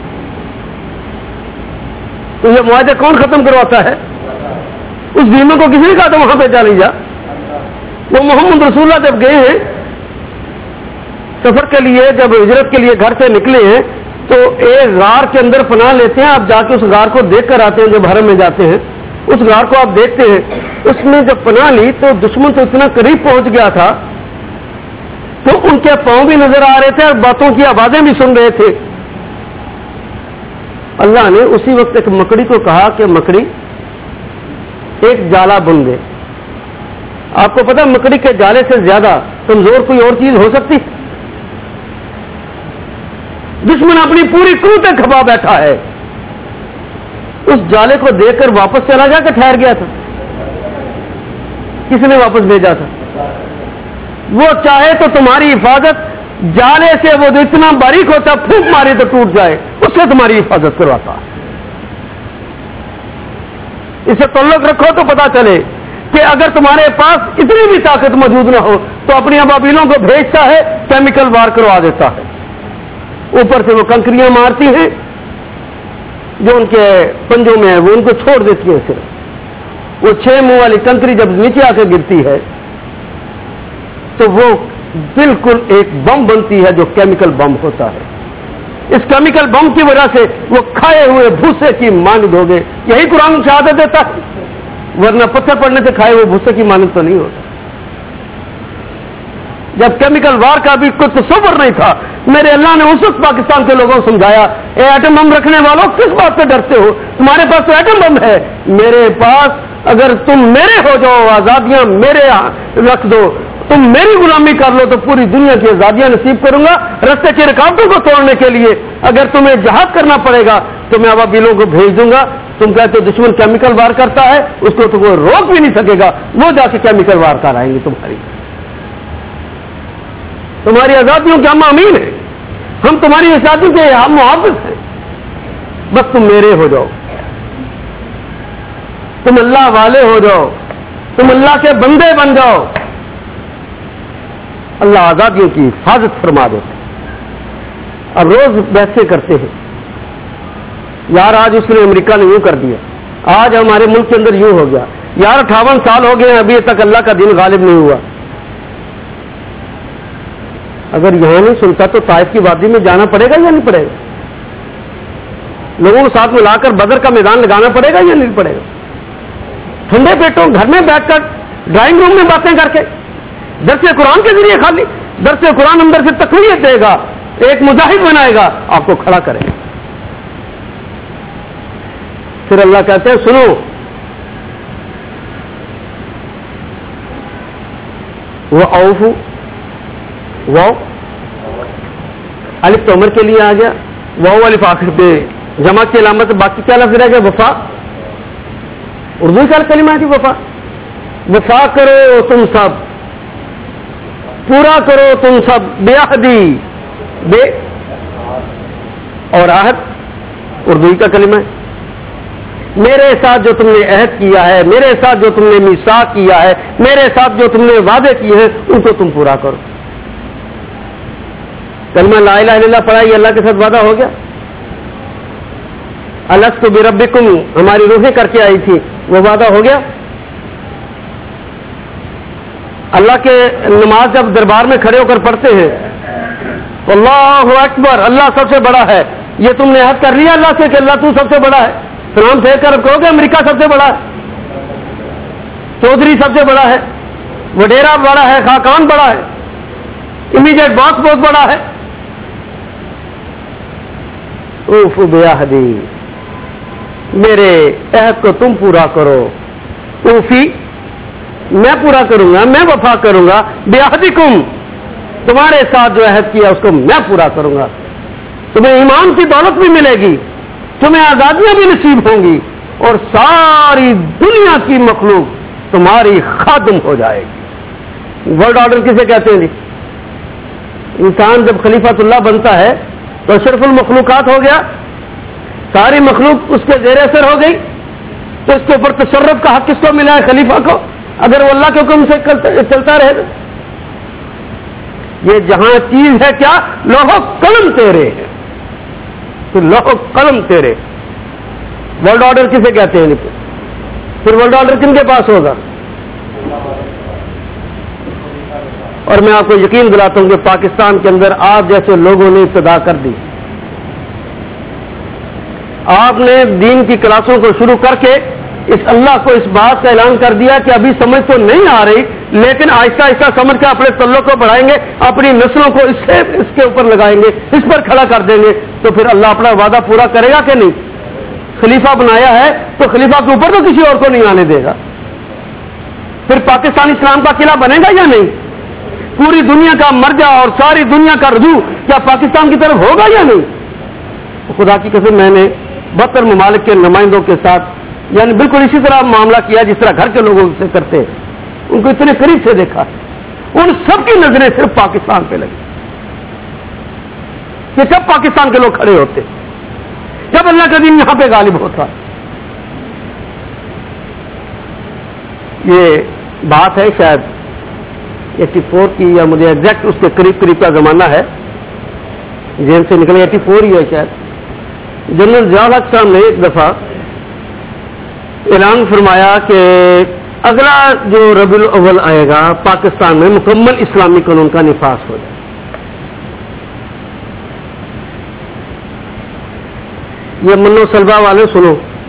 A: تو یہ معاہدے کون ختم کرواتا ہے؟ اس دیمک کو کسی نے کہا تھا وہاں پہ چلی جا؟ وہ محمد رسول اللہ جب گئے ہیں سفر کے لیے، جب ہجرت کے لیے گھر سے نکلے ہیں تو ایک غار کے اندر پناہ لیتے ہیں، آپ جا کے اس غار کو دیکھ کر آتے ہیں، جب حرم میں جاتے ہیں اس غار کو آپ دیکھتے ہیں، اس میں جب پناہ لی تو دشمن تو اتنا قریب پہنچ گیا تھا تو ان کے پاؤں بھی نظر آ رہے تھے اور باتوں کی آوازیں بھی سن رہے تھے۔ اللہ نے اسی وقت ایک مکڑی کو کہا کہ مکڑی ایک جالا بن دے۔ آپ کو پتا مکڑی کے جالے سے زیادہ کمزور کوئی اور چیز ہو سکتی؟ دشمن اپنی پوری قوتیں کھپا بیٹھا ہے، اس جالے کو دیکھ کر واپس چلا جا کے ٹھہر گیا تھا؟ کس نے واپس بھیجا تھا؟ وہ چاہے تو تمہاری حفاظت جالے سے، وہ جو اتنا باریک ہوتا پھونک ماری تو ٹوٹ جائے، اس سے تمہاری حفاظت کرواتا ہے۔ اس سے تعلق رکھو تو پتا چلے کہ اگر تمہارے پاس اتنی بھی طاقت موجود نہ ہو تو اپنی ابابیلوں کو بھیجتا ہے، کیمیکل وار کروا دیتا ہے، اوپر سے وہ کنکریاں مارتی ہیں جو ان کے پنجوں میں ہے وہ ان کو چھوڑ دیتی ہے، صرف وہ چھ منہ والی کنکری جب نیچے آ کے گرتی ہے تو وہ بالکل ایک بم بنتی ہے جو کیمیکل بم ہوتا ہے۔ اس کیمیکل بم کی وجہ سے وہ کھائے ہوئے بھوسے کی مانند ہو گئے، یہی قرآن شہادت دیتا ہے، ورنہ پتھر پڑنے سے کھائے ہوئے بھوسے کی مانند تو نہیں ہوتا۔ جب کیمیکل وار کا بھی کوئی تصور نہیں تھا، میرے اللہ نے اس وقت پاکستان کے لوگوں کو سمجھایا، اے ایٹم بم رکھنے والوں کس بات سے ڈرتے ہو؟ تمہارے پاس تو ایٹم بم ہے، میرے پاس اگر تم میرے ہو جاؤ، آزادیاں میرے رکھ دو، تم میری غلامی کر لو تو پوری دنیا کی آزادیاں نصیب کروں گا۔ رستے کی رکاوٹوں کو توڑنے کے لیے اگر تمہیں جہاد کرنا پڑے گا تو میں ابابیلوں کو بھیج دوں گا۔ تم کہتے ہو دشمن کیمیکل وار کرتا ہے، اس کو تو کوئی روک بھی نہیں سکے گا، وہ جا کے کیمیکل وار کر آئیں گے تمہاری تمہاری آزادیوں کے ہم امین ہیں، ہم تمہاری آزادیوں کے ہم محافظ ہیں، بس تم میرے ہو جاؤ، تم اللہ والے ہو جاؤ، تم اللہ کے بندے بن جاؤ، اللہ آزادیوں کی حفاظت فرما دیتے۔ اب روز بحثیں کرتے ہیں، یار آج اس نے امریکہ نے یوں کر دیا، آج ہمارے ملک کے اندر یوں ہو گیا، یار اٹھاون سال ہو گئے ہیں ابھی تک اللہ کا دین غالب نہیں ہوا۔ اگر یہاں نہیں سنتا تو طائف کی وادی میں جانا پڑے گا یا نہیں پڑے گا؟ لوگوں کو ساتھ ملا کر بدر کا میدان لگانا پڑے گا یا نہیں پڑے گا؟ ٹھنڈے پیٹوں گھر میں بیٹھ کر ڈرائنگ روم میں باتیں کر کے درس قرآن کے ذریعے، خالی درس قرآن اندر سے تقویت دے گا، ایک مجاہد بنائے گا، آپ کو کھڑا کرے گا۔ پھر اللہ کہتے ہیں سنو، وہ اوفو واؤ الف تو عمر کے لیے آ گیا، واؤ الف آخر پہ جمع کی علامت، باقی کیا لفظ رہ گیا؟ وفا، اردو کا کلمہ ہے جی وفا، وفا کرو تم سب، پورا کرو تم سب بیعہدی، بے اور عہد اردو کا کلمہ ہے، میرے ساتھ جو تم نے عہد کیا ہے، میرے ساتھ جو تم نے میثاق کیا ہے، میرے ساتھ جو تم نے وعدے کیے ہیں ان کو تم پورا کرو۔ کلمہ لا الہ الا اللہ پڑھا، یہ اللہ کے ساتھ وعدہ ہو گیا۔ الست بربکم ہماری روحیں کر کے آئی تھی، وہ وعدہ ہو گیا۔ اللہ کے نماز جب دربار میں کھڑے ہو کر پڑھتے ہیں اللہ اکبر، اللہ سب سے بڑا ہے، یہ تم نے عہد کر لیا اللہ سے کہ اللہ تو سب سے بڑا ہے، سلام پھیر کر کہو گے امریکہ سب سے بڑا ہے، چودھری سب سے بڑا ہے، وڈیرا بڑا ہے، خاقان بڑا ہے، امیڈیٹ باکس بہت بڑا ہے۔ اوف بیعہدی، میرے عہد کو تم پورا کرو، اوفی میں پورا کروں گا، میں وفا کروں گا، بیعہدکم تمہارے ساتھ جو عہد کیا اس کو میں پورا کروں گا، تمہیں ایمان کی دولت بھی ملے گی، تمہیں آزادیاں بھی نصیب ہوں گی، اور ساری دنیا کی مخلوق تمہاری خادم ہو جائے گی۔ ورلڈ آرڈر کسے کہتے ہیں جی؟ انسان جب خلیفۃ اللہ بنتا ہے تو اشرف المخلوقات ہو گیا، ساری مخلوق اس کے زیر اثر ہو گئی، تو اس کے اوپر تصرف کا حق کس کو ملا ہے؟ خلیفہ کو، اگر وہ اللہ کے حکم سے چلتا رہے گا۔ یہ جہاں چیز ہے کیا؟ لوح و قلم تیرے ہے، تو لوح و قلم تیرے۔ ورلڈ آرڈر کسے کہتے ہیں؟ پھر ورلڈ آرڈر کن کے پاس ہوگا؟ اور میں آپ کو یقین دلاتا ہوں کہ پاکستان کے اندر آپ جیسے لوگوں نے ابتدا کر دی، آپ نے دین کی کلاسوں کو شروع کر کے اس اللہ کو اس بات کا اعلان کر دیا کہ ابھی سمجھ تو نہیں آ رہی، لیکن آہستہ آہستہ سمجھ کے اپنے تعلق کو بڑھائیں گے، اپنی نسلوں کو اس سے اس کے اوپر لگائیں گے، اس پر کھڑا کر دیں گے، تو پھر اللہ اپنا وعدہ پورا کرے گا کہ نہیں؟ خلیفہ بنایا ہے تو خلیفہ کے اوپر تو کسی اور کو نہیں آنے دے گا۔ پھر پاکستان اسلام کا قلعہ بنے گا یا نہیں؟ پوری دنیا کا مرجع اور ساری دنیا کا رجوع کیا پاکستان کی طرف ہوگا یا نہیں؟ خدا کی قسم میں نے بہتر ممالک کے نمائندوں کے ساتھ یعنی بالکل اسی طرح معاملہ کیا جس طرح گھر کے لوگوں سے کرتے ہیں، ان کو اتنے قریب سے دیکھا، ان سب کی نظریں صرف پاکستان پہ لگی کہ جب پاکستان کے لوگ کھڑے ہوتے، جب اللہ کا دین یہاں پہ غالب ہوتا۔ یہ بات ہے شاید ایٹی فور کی، یا مجھے ایگزیکٹ اس کے قریب قریب کا زمانہ ہے، جیل سے نکلے ایٹی فور ہی ہے شاید۔ جنرل ضیاء الحق صاحب نے ایک دفعہ اعلان فرمایا کہ اگلا جو ربیع الاول آئے گا پاکستان میں مکمل اسلامی قانون کا نفاذ ہو جائے۔ یہ منو سلبا والے سنو،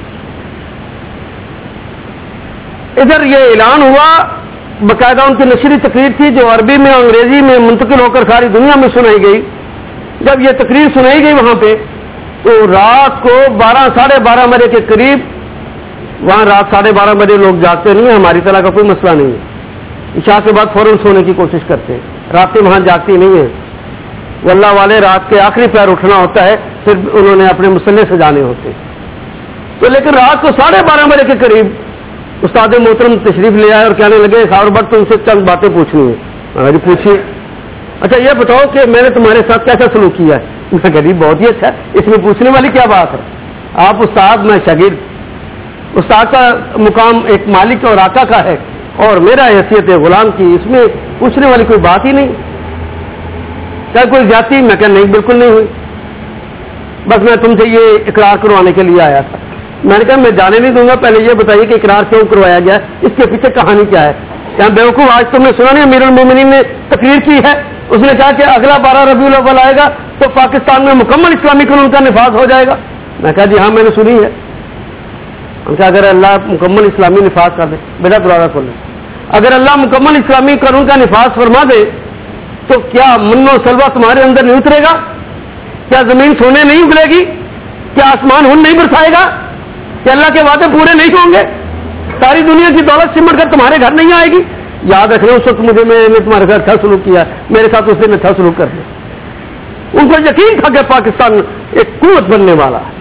A: ادھر یہ اعلان ہوا، باقاعدہ ان کی نشری تقریر تھی جو عربی میں انگریزی میں منتقل ہو کر ساری دنیا میں سنائی گئی۔ جب یہ تقریر سنائی گئی وہاں پہ تو رات کو بارہ ساڑھے بارہ بجے کے قریب، وہاں رات ساڑھے بارہ بجے لوگ جاگتے نہیں ہیں، ہماری طرح کا کوئی مسئلہ نہیں ہے، عشاء کے بعد فوراً سونے کی کوشش کرتے ہیں، راتیں وہاں جاگتی نہیں ہیں۔ واللہ والے رات کے آخری پیر اٹھنا ہوتا ہے، پھر انہوں نے اپنے مسلح سجانے ہوتے ہیں، تو لیکن رات کو ساڑھے بارہ بجے کے قریب استاد محترم تشریف لے آئے اور کہنے لگے خاور بٹ تم سے چند باتیں پوچھنی ہیں۔ میں جی پوچھیے۔ اچھا یہ بتاؤ کہ میں نے تمہارے ساتھ کیسا سلوک کیا ہے؟ میں کہا جی بہت ہی اچھا، اس میں پوچھنے والی کیا بات ہے؟ آپ استاد، میں شاگرد، استاد کا مقام ایک مالک اور آقا کا ہے اور میرا حیثیت ہے غلام کی، اس میں پوچھنے والی کوئی بات ہی نہیں۔ کیا کوئی زیادتی؟ میں کہا نہیں بالکل نہیں ہوئی، بس میں تم سے یہ اقرار کروانے کے لیے آیا تھا۔ میں نے کہا میں جانے نہیں دوں گا، پہلے یہ بتائیے کہ اقرار کیوں کروایا گیا، اس کے پیچھے کہانی کیا ہے؟ کیا بیوقوف آج تم نے سنا نہیں امیر المومنین نے تقریر کی ہے، اس نے کہا کہ اگلا بارہ ربیع الاول آئے گا تو پاکستان میں مکمل اسلامی قانون کا نفاذ ہو جائے گا۔ میں کہا جی ہاں میں نے سنی ہے۔ ان کا اگر اللہ مکمل اسلامی نفاذ کر دے، بیٹا دروازہ کھول لیں، اگر اللہ مکمل اسلامی قانون کا نفاذ فرما دے تو کیا من و سلوہ تمہارے اندر نہیں اترے گا؟ کیا زمین سونے نہیں اگلے گی؟ کیا آسمان ہن نہیں برسائے گا؟ کہ اللہ کے وعدے پورے نہیں ہوں گے؟ ساری دنیا کی دولت سمٹ کر تمہارے گھر نہیں آئے گی؟ یاد رکھنا اس وقت مجھے میں نے تمہارے ساتھ اچھا سلوک کیا، میرے ساتھ اس دن اچھا سلوک کر دیا۔ ان کو یقین تھا کہ پاکستان ایک قوت بننے والا ہے۔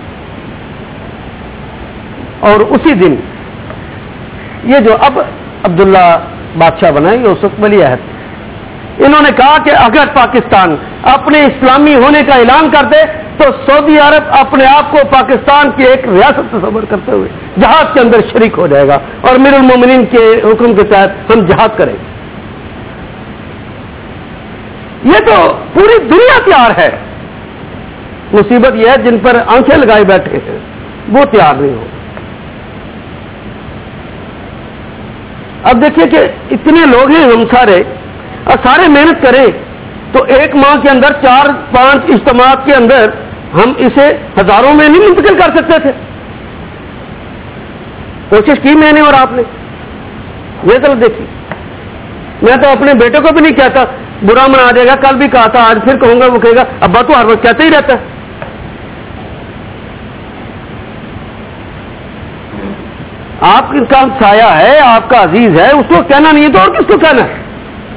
A: اور اسی دن یہ جو اب عبداللہ بادشاہ بنا، یہ اس وقت ولی عہد، انہوں نے کہا کہ اگر پاکستان اپنے اسلامی ہونے کا اعلان کر دے تو سعودی عرب اپنے آپ کو پاکستان کی ایک ریاست تصور کرتے ہوئے جہاد کے اندر شریک ہو جائے گا اور امیر المومنین کے حکم کے تحت ہم جہاد کریں. یہ تو پوری دنیا تیار ہے. مصیبت یہ ہے جن پر آنکھیں لگائے بیٹھے ہیں وہ تیار نہیں ہو. اب دیکھیے کہ اتنے لوگ ہیں ہم سارے اور سارے محنت کریں تو ایک ماہ کے اندر چار پانچ اجتماعات کے اندر ہم اسے ہزاروں میں نہیں منتقل کر سکتے تھے. کوشش کی میں نے اور آپ نے. یہ طرف دیکھیے میں تو اپنے بیٹے کو بھی نہیں کہتا برا من آ جائے گا. کل بھی کہا تھا آج پھر کہوں گا. وہ کہے گا ابا تو ہر وقت کہتے ہی رہتا ہے. آپ کا سایہ ہے آپ کا عزیز ہے اس کو کہنا نہیں ہے تو اور کس کو کہنا ہے.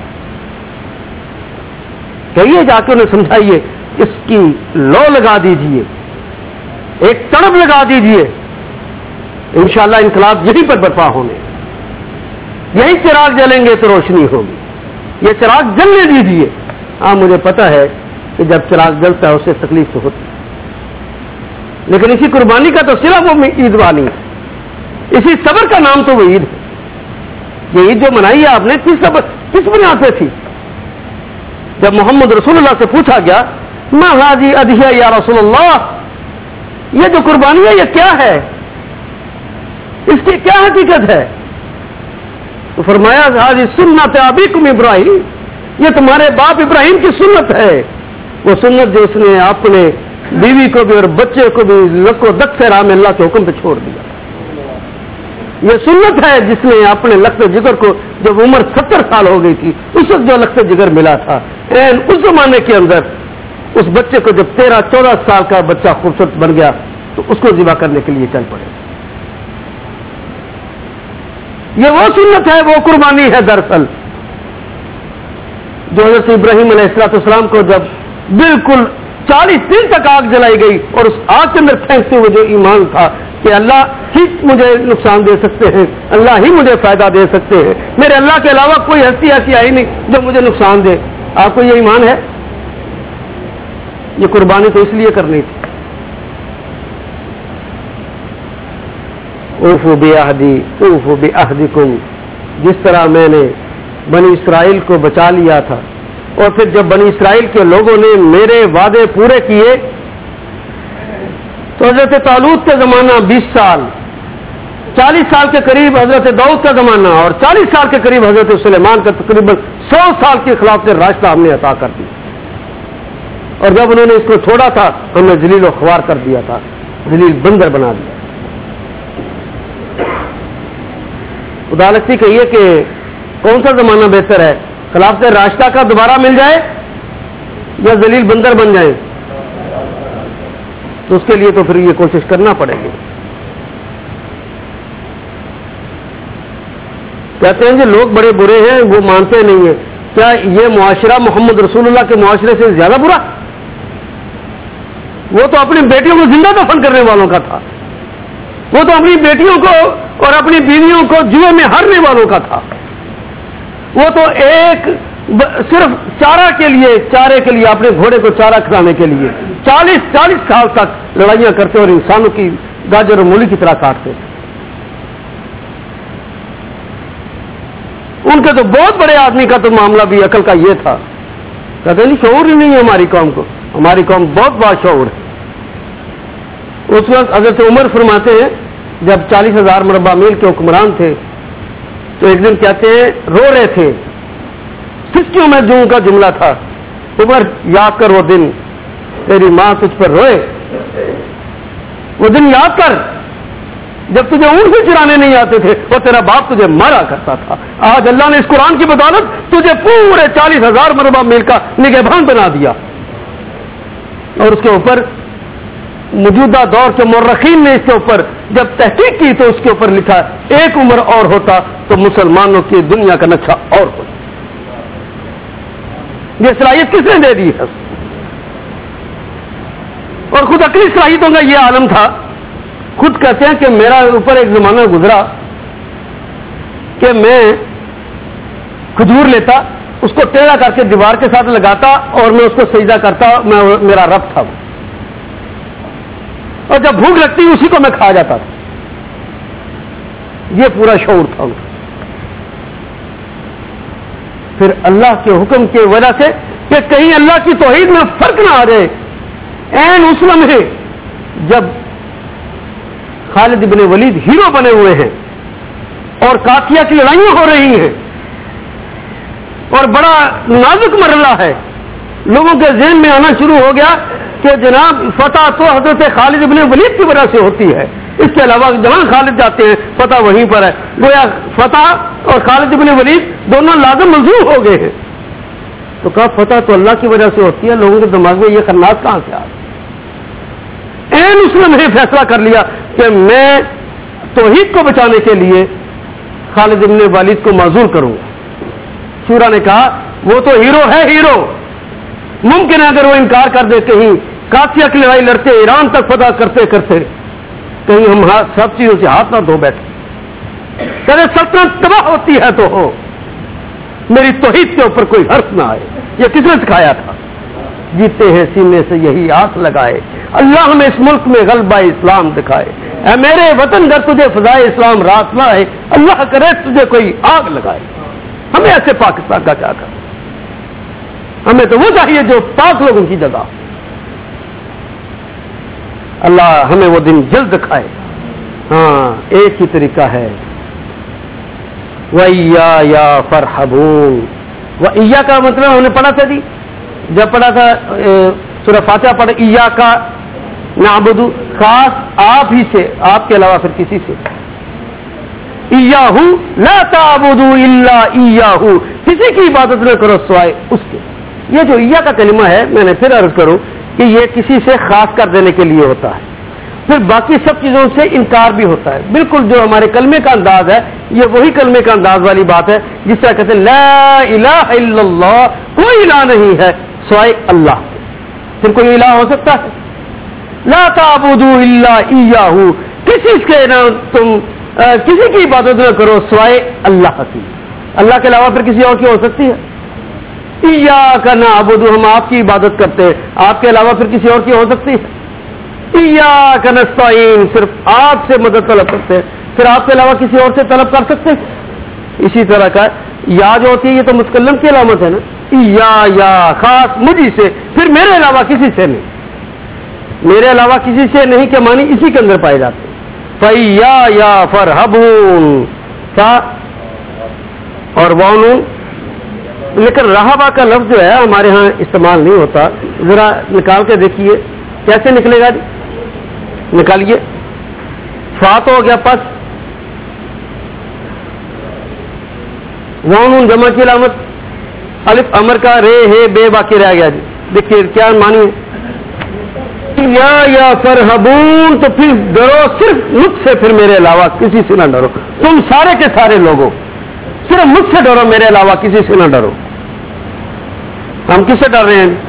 A: کہیے جا کے انہیں سمجھائیے اس کی لو لگا دیجئے ایک تڑپ لگا دیجئے. انشاءاللہ انقلاب یہیں پر برپا ہونے یہی چراغ جلیں گے تو روشنی ہوگی. یہ چراغ جلنے دیجئے. ہاں مجھے پتا ہے کہ جب چراغ جلتا ہے اس سے تکلیف تو ہوتی ہے لیکن اسی قربانی کا تو صرف وہ عید وانی ہے. اسی صبر کا نام تو وہ عید ہے. یہ عید جو منائی ہے آپ نے کس صبر کس بنیاد پہ تھی؟ جب محمد رسول اللہ سے پوچھا گیا ما ہاذی ادھیہ یا رسول اللہ یہ جو قربانی ہے یہ کیا ہے اس کی کیا حقیقت ہے؟ تو فرمایا ہاذی سنت ابیکم ابراہیم یہ تمہارے باپ ابراہیم کی سنت ہے. وہ سنت جو اس نے اپنے بیوی کو بھی اور بچے کو بھی لکو دک سے راہ میں اللہ کے حکم پہ چھوڑ دیا. یہ سنت ہے جس نے اپنے لخت جگر کو جب عمر ستر سال ہو گئی تھی اس وقت جو لخت جگر ملا تھا اس زمانے کے اندر اس بچے کو جب تیرہ چودہ سال کا بچہ خوبصورت بن گیا تو اس کو ذبح کرنے کے لیے چل پڑے. یہ وہ سنت ہے وہ قربانی ہے دراصل جو حضرت ابراہیم علیہ الصلوۃ والسلام کو جب بالکل چالیس دن تک آگ جلائی گئی اور اس آگ کے اندر پھینکتے ہوئے جو ایمان تھا کہ اللہ ہی مجھے نقصان دے سکتے ہیں اللہ ہی مجھے فائدہ دے سکتے ہیں میرے اللہ کے علاوہ کوئی ہستی ایسی آئی نہیں جو مجھے نقصان دے. آپ کو یہ ایمان ہے؟ یہ قربانی تو اس لیے کرنی تھی. اوفوا بعہدی اوفوا بعہدکم جس طرح میں نے بنی اسرائیل کو بچا لیا تھا اور پھر جب بنی اسرائیل کے لوگوں نے میرے وعدے پورے کیے تو حضرت طالوت کا زمانہ بیس سال چالیس سال کے قریب حضرت داؤد کا زمانہ اور چالیس سال کے قریب حضرت سلیمان کا تقریباً سو سال کے خلاف سے راستہ ہم نے عطا کر دیا. اور جب انہوں نے اس کو چھوڑا تھا ہم نے ذلیل و خوار کر دیا تھا ذلیل بندر بنا دیا. خدا لگتی کہیے کہ کون سا زمانہ بہتر ہے خلاف سے راستہ کا دوبارہ مل جائے یا ذلیل بندر بن جائیں؟ تو اس کے لیے تو پھر یہ کوشش کرنا پڑے گی. کہتے ہیں کہ لوگ بڑے برے ہیں وہ مانتے نہیں ہیں. کیا یہ معاشرہ محمد رسول اللہ کے معاشرے سے زیادہ برا؟ وہ تو اپنی بیٹیوں کو زندہ دفن کرنے والوں کا تھا. وہ تو اپنی بیٹیوں کو اور اپنی بیویوں کو جوئے میں ہارنے والوں کا تھا. وہ تو ایک صرف چارہ کے لیے چارے کے لیے اپنے گھوڑے کو چارہ کھلانے کے لیے چالیس چالیس سال تک لڑائیاں کرتے اور انسانوں کی گاجر اور مولی کی طرح کاٹتے. ان کے تو بہت بڑے آدمی کا تو معاملہ بھی عقل کا یہ تھا. کہتے نہیں شعور ہی نہیں ہے ہماری قوم کو. ہماری قوم بہت باشعور ہے. اس وقت حضرت عمر فرماتے ہیں جب چالیس ہزار مربع میل کے حکمران تھے تو ایک دن کہتے ہیں رو رہے تھے سسکیوں میں جوں کا جملہ تھا عمر یاد کر وہ دن تیری ماں تجھ پر روئے. وہ دن یاد کر جب تجھے اونٹ بھی چرانے نہیں آتے تھے اور تیرا باپ تجھے مارا کرتا تھا. آج اللہ نے اس قرآن کی بدولت تجھے پورے چالیس ہزار مربع میل کا نگہبان بنا دیا. اور اس کے اوپر موجودہ دور کے مورخین نے اس کے اوپر جب تحقیق کی تو اس کے اوپر لکھا ایک عمر اور ہوتا تو مسلمانوں کی دنیا کا نقشہ اور ہوتا. یہ صلاحیت کس نے دے دی ہے؟ اور خود عقلی صلاحیتوں کا یہ عالم تھا. خود کہتے ہیں کہ میرا اوپر ایک زمانہ گزرا کہ میں کھجور لیتا اس کو ٹیڑھا کر کے دیوار کے ساتھ لگاتا اور میں اس کو سجدہ کرتا، میں میرا رب تھا، اور جب بھوک لگتی اسی کو میں کھا جاتا تھا. یہ پورا شعور تھا. پھر اللہ کے حکم کی وجہ سے کہ کہیں اللہ کی توحید میں فرق نہ آ جائے، عین اس لمحے جب خالد بن ولید ہیرو بنے ہوئے ہیں اور قافیہ کی لڑائیاں ہو رہی ہیں اور بڑا نازک مرحلہ ہے، لوگوں کے ذہن میں آنا شروع ہو گیا کہ جناب فتح تو حضرت خالد بن ولید کی وجہ سے ہوتی ہے، اس کے علاوہ جہاں خالد جاتے ہیں فتح وہیں پر ہے. گویا فتح اور خالد بن ولید دونوں لازم منظور ہو گئے ہیں. تو کہا فتح تو اللہ کی وجہ سے ہوتی ہے، لوگوں کے دماغ میں یہ خناس کہاں سے آ گئی؟ این اس نے میں فیصلہ کر لیا کہ میں توحید کو بچانے کے لیے خالد بن ولید کو معذور کروں گا. شورا نے کہا وہ تو ہیرو ہے، ہیرو ممکن ہے اگر وہ انکار کر دے، کہیں قافیہ کی لڑائی لڑتے ایران تک فتح کرتے کرتے کہیں ہم سب چیزوں سے ہاتھ نہ دھو بیٹھے، کہتے سلطنت تباہ ہوتی ہے تو ہو، میری توحید کے اوپر کوئی حرف نہ آئے. یہ کس نے سکھایا تھا؟ جیتے ہیں سینے سے یہی آس لگائے، اللہ ہمیں اس ملک میں غلبہ اسلام دکھائے. اے میرے وطن گر تجھے فضائے اسلام رات نہ آئے، اللہ کرے تجھے کوئی آگ لگائے. ہمیں ایسے پاکستان کا کیا کر، ہمیں تو وہ چاہیے جو پاک لوگوں کی جگہ. اللہ ہمیں وہ دن جلد دکھائے. ہاں ایک ہی طریقہ ہے، وَإِيَّايَ فَارْحَبُونِ. وَإِيَّا کا مطلب ہم نے پڑھا تھا جی، جب پڑھا تھا سورہ فاتحہ پڑھا إِيَّاكَ نَعْبُدُ، خاص آپ ہی سے، آپ کے علاوہ پھر کسی سے. إِيَّاهُ لَا تَعْبُدُوا إِلَّا إِيَّاهُ، کسی کی عبادت نہ کرو سوائے اس کے. یہ جو إِيَّا کا کلمہ ہے، میں نے پھر عرض کروں کہ یہ کسی سے خاص کر دینے کے لیے ہوتا ہے. پھر باقی سب چیزوں سے انکار بھی ہوتا ہے. بالکل جو ہمارے کلمے کا انداز ہے یہ وہی کلمے کا انداز والی بات ہے، جس طرح کہتے ہیں لا الہ الا اللہ، کوئی الہ نہیں ہے سوائے اللہ. پھر کوئی الہ ہو سکتا ہے؟ لا تعبدوا الا ایاہ، کسی کے نہ تم کسی کی عبادت نہ کرو سوائے اللہ کی. اللہ کے علاوہ پھر کسی اور کی ہو سکتی ہے؟ ایاک نعبد، ہم آپ کی عبادت کرتے ہیں، آپ کے علاوہ پھر کسی اور کی ہو سکتی ہے؟ ایاک نستعین، صرف آپ سے مدد طلب کرتے ہیں، پھر آپ کے علاوہ کسی اور سے طلب کر سکتے ہیں؟ اسی طرح کا یا جو ہوتی ہے یہ تو متکلم کی علامت ہے نا، یا یا خاص مجھے سے، پھر میرے علاوہ کسی سے نہیں، میرے علاوہ کسی سے نہیں کے معنی اسی کے اندر پائے جاتے ہیں. فَإِيَّايَ فَارْحَبُونِ تھا اور وَانُونَ، لیکن رہبہ کا لفظ جو ہے ہمارے ہاں استعمال نہیں ہوتا. ذرا نکال کے دیکھیے کیسے نکلے گا جی، نکالیے. فات ہو گیا پس، وانون جمع کی علامت، الف امر کا، رے ہے بے باقی رہ گیا جی. دیکھیے کیا معنی ہے، یا یا فرحبون، تو پھر ڈرو صرف مجھ سے، پھر میرے علاوہ کسی سے نہ ڈرو. تم سارے کے سارے لوگوں صرف مجھ سے ڈرو، میرے علاوہ کسی سے نہ ڈرو. ہم کس سے ڈر رہے ہیں؟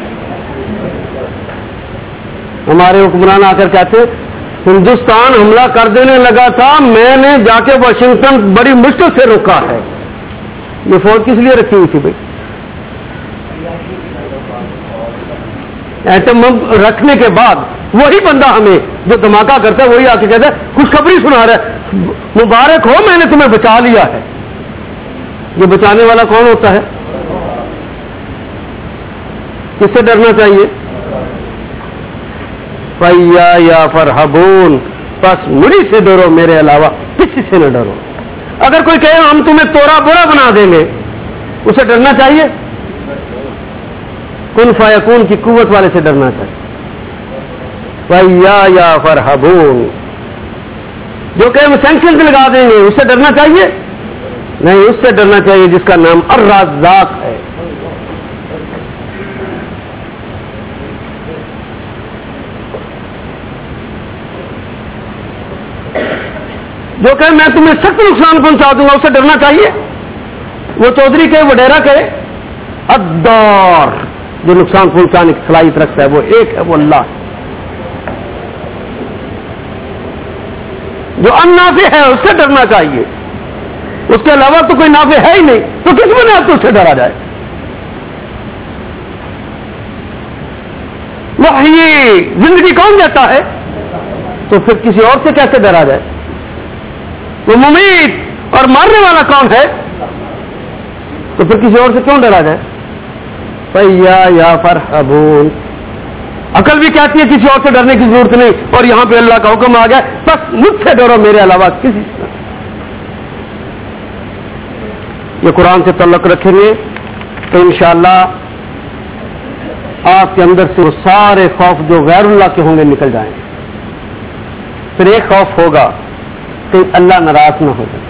A: ہمارے حکمران آ کر کہتے ہندوستان حملہ کر دینے لگا تھا، میں نے جا کے واشنگٹن بڑی مشکل سے روکا ہے. یہ فوج کس لیے رکھی ہوئی تھی بھائی؟ ایٹم بم رکھنے کے بعد وہی بندہ ہمیں جو دھماکہ کرتا ہے وہی آ کے کہتا ہے خوشخبری سنا رہا ہے، مبارک ہو میں نے تمہیں بچا لیا ہے. یہ بچانے والا کون ہوتا ہے؟ کس سے ڈرنا چاہیے؟ فَإِيَّايَ فَارْحَبُونِ، بس مجھ سے ڈرو، میرے علاوہ کسی سے نہ ڈرو. اگر کوئی کہے ہم تمہیں تورا بورا بنا دیں گے، اسے ڈرنا چاہیے؟ کن فیکون کی قوت والے سے ڈرنا چاہیے. فَإِيَّايَ فَارْحَبُونِ، جو کہ ہم سینکشن لگا دیں گے اس سے ڈرنا چاہیے؟ نہیں، اس سے ڈرنا چاہیے جس کا نام الرزاق ہے. جو کہ میں تمہیں سخت نقصان پہنچا دوں گا اس سے ڈرنا چاہیے؟ وہ چودھری کے وڈیرا کے الدار جو نقصان پہنچانے کی صلاحیت رکھتا ہے وہ ایک ہے، وہ اللہ. جو ان نافع ہے اس سے ڈرنا چاہیے، اس کے علاوہ تو کوئی نافع ہے ہی نہیں، تو کس میں نے آپ کو اس سے ڈرا جائے؟ یحیی، زندگی کون دیتا ہے؟ تو پھر کسی اور سے کیسے ڈرا جائے؟ وہ ممیت، اور مارنے والا کون ہے؟ تو پھر کسی اور سے کیوں ڈرا جائے؟ فیا یا فرحبون، عقل بھی کہتی ہے کسی اور سے ڈرنے کی ضرورت نہیں، اور یہاں پہ اللہ کا حکم آ گیا بس مجھ سے ڈرو، میرے علاوہ کسی سے۔ یہ قرآن سے تعلق رکھیں گے تو انشاءاللہ آپ کے اندر سے وہ سارے خوف جو غیر اللہ کے ہوں گے نکل جائیں گے۔ پھر ایک خوف ہوگا کہ اللہ ناراض نہ ہو جائے،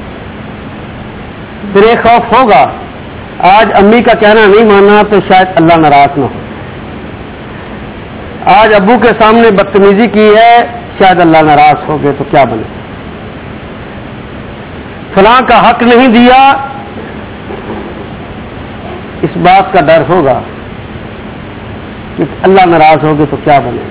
A: پھر ایک خوف ہوگا آج امی کا کہنا نہیں مانا تو شاید اللہ ناراض نہ ہو، آج ابو کے سامنے بدتمیزی کی ہے شاید اللہ ناراض ہو گئے تو کیا بنے، فلاں کا حق نہیں دیا، اس بات کا ڈر ہوگا کہ اللہ ناراض ہو گئے تو کیا بنے۔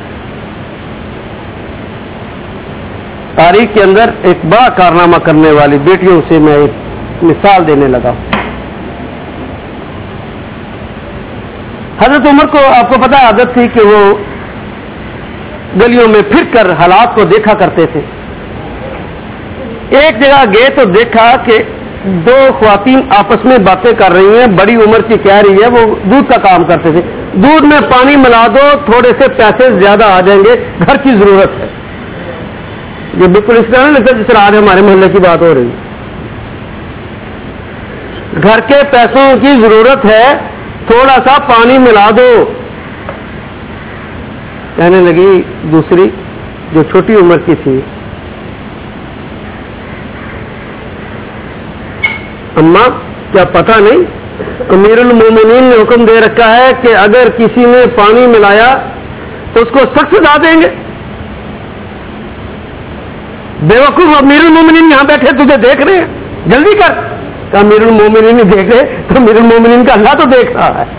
A: تاریخ کے اندر ایک بڑا کارنامہ کرنے والی بیٹیوں سے میں ایک مثال دینے لگا۔ حضرت عمر کو آپ کو پتہ عادت تھی کہ وہ گلیوں میں پھر کر حالات کو دیکھا کرتے تھے۔ ایک جگہ گئے تو دیکھا کہ دو خواتین آپس میں باتیں کر رہی ہیں، بڑی عمر کی کہہ رہی ہے، وہ دودھ کا کام کرتے تھے، دودھ میں پانی ملا دو تھوڑے سے پیسے زیادہ آ جائیں گے، گھر کی ضرورت ہے۔ یہ بالکل اس طرح نہیں لگتا جس طرح آج ہمارے محلے کی بات ہو رہی ہے، گھر کے پیسوں کی ضرورت ہے، تھوڑا سا پانی ملا دو۔ کہنے لگی دوسری جو چھوٹی عمر کی تھی، اماں کیا پتہ نہیں امیر المومنین نے حکم دے رکھا ہے کہ اگر کسی نے پانی ملایا تو اس کو سخت سزا دیں گے؟ بے وقوف امیر المومنین یہاں بیٹھے تجھے دیکھ رہے ہیں، جلدی کر۔ کہ امیر المومنین نہیں دیکھ رہے تو امیر المومنین کا اللہ تو دیکھ رہا ہے۔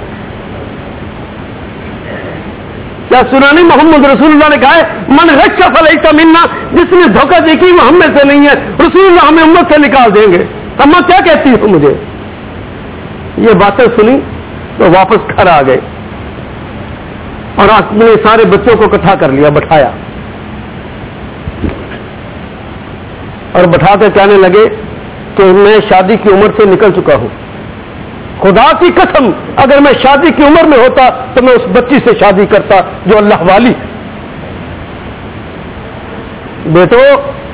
A: کیا سنا نہیں محمد رسول اللہ نے کہا ہے من غش فلیس منا، جس نے دھوکہ دے کی وہ ہم میں سے نہیں ہے، رسول اللہ ہمیں امت سے نکال دیں گے۔ اماں کیا کہتی ہو مجھے؟ یہ باتیں سنی تو واپس گھر آ گئے اور اپنے سارے بچوں کو اکٹھا کر لیا، بٹھایا اور بٹھا کے کہنے لگے کہ میں شادی کی عمر سے نکل چکا ہوں، خدا کی قسم اگر میں شادی کی عمر میں ہوتا تو میں اس بچی سے شادی کرتا جو اللہ والی۔ بیٹو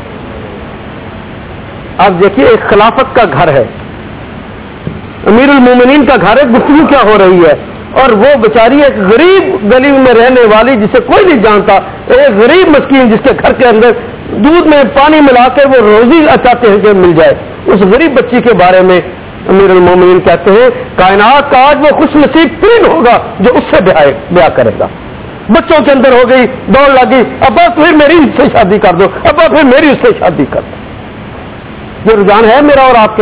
A: اب دیکھیے ایک خلافت کا گھر ہے، امیر المومنین کا گھر ہے، گفتگو کیا ہو رہی ہے، اور وہ بیچاری ایک غریب گلی میں رہنے والی جسے کوئی نہیں جانتا، ایک غریب مسکین جس کے گھر کے اندر دودھ میں پانی ملا کے وہ روزی چاہتے ہیں کہ مل جائے، اس غریب بچی کے بارے میں امیر المومنین کہتے ہیں کائنات کا آج وہ خوش نصیب ترین ہوگا جو اس سے بیاہ کرے گا۔ بچوں کے اندر ہو گئی، دوڑ لگی، ابا پھر میری اس سے شادی کر دو، ابا پھر میری اس سے شادی کر دو۔ یہ رجحان ہے میرا اور آپ کے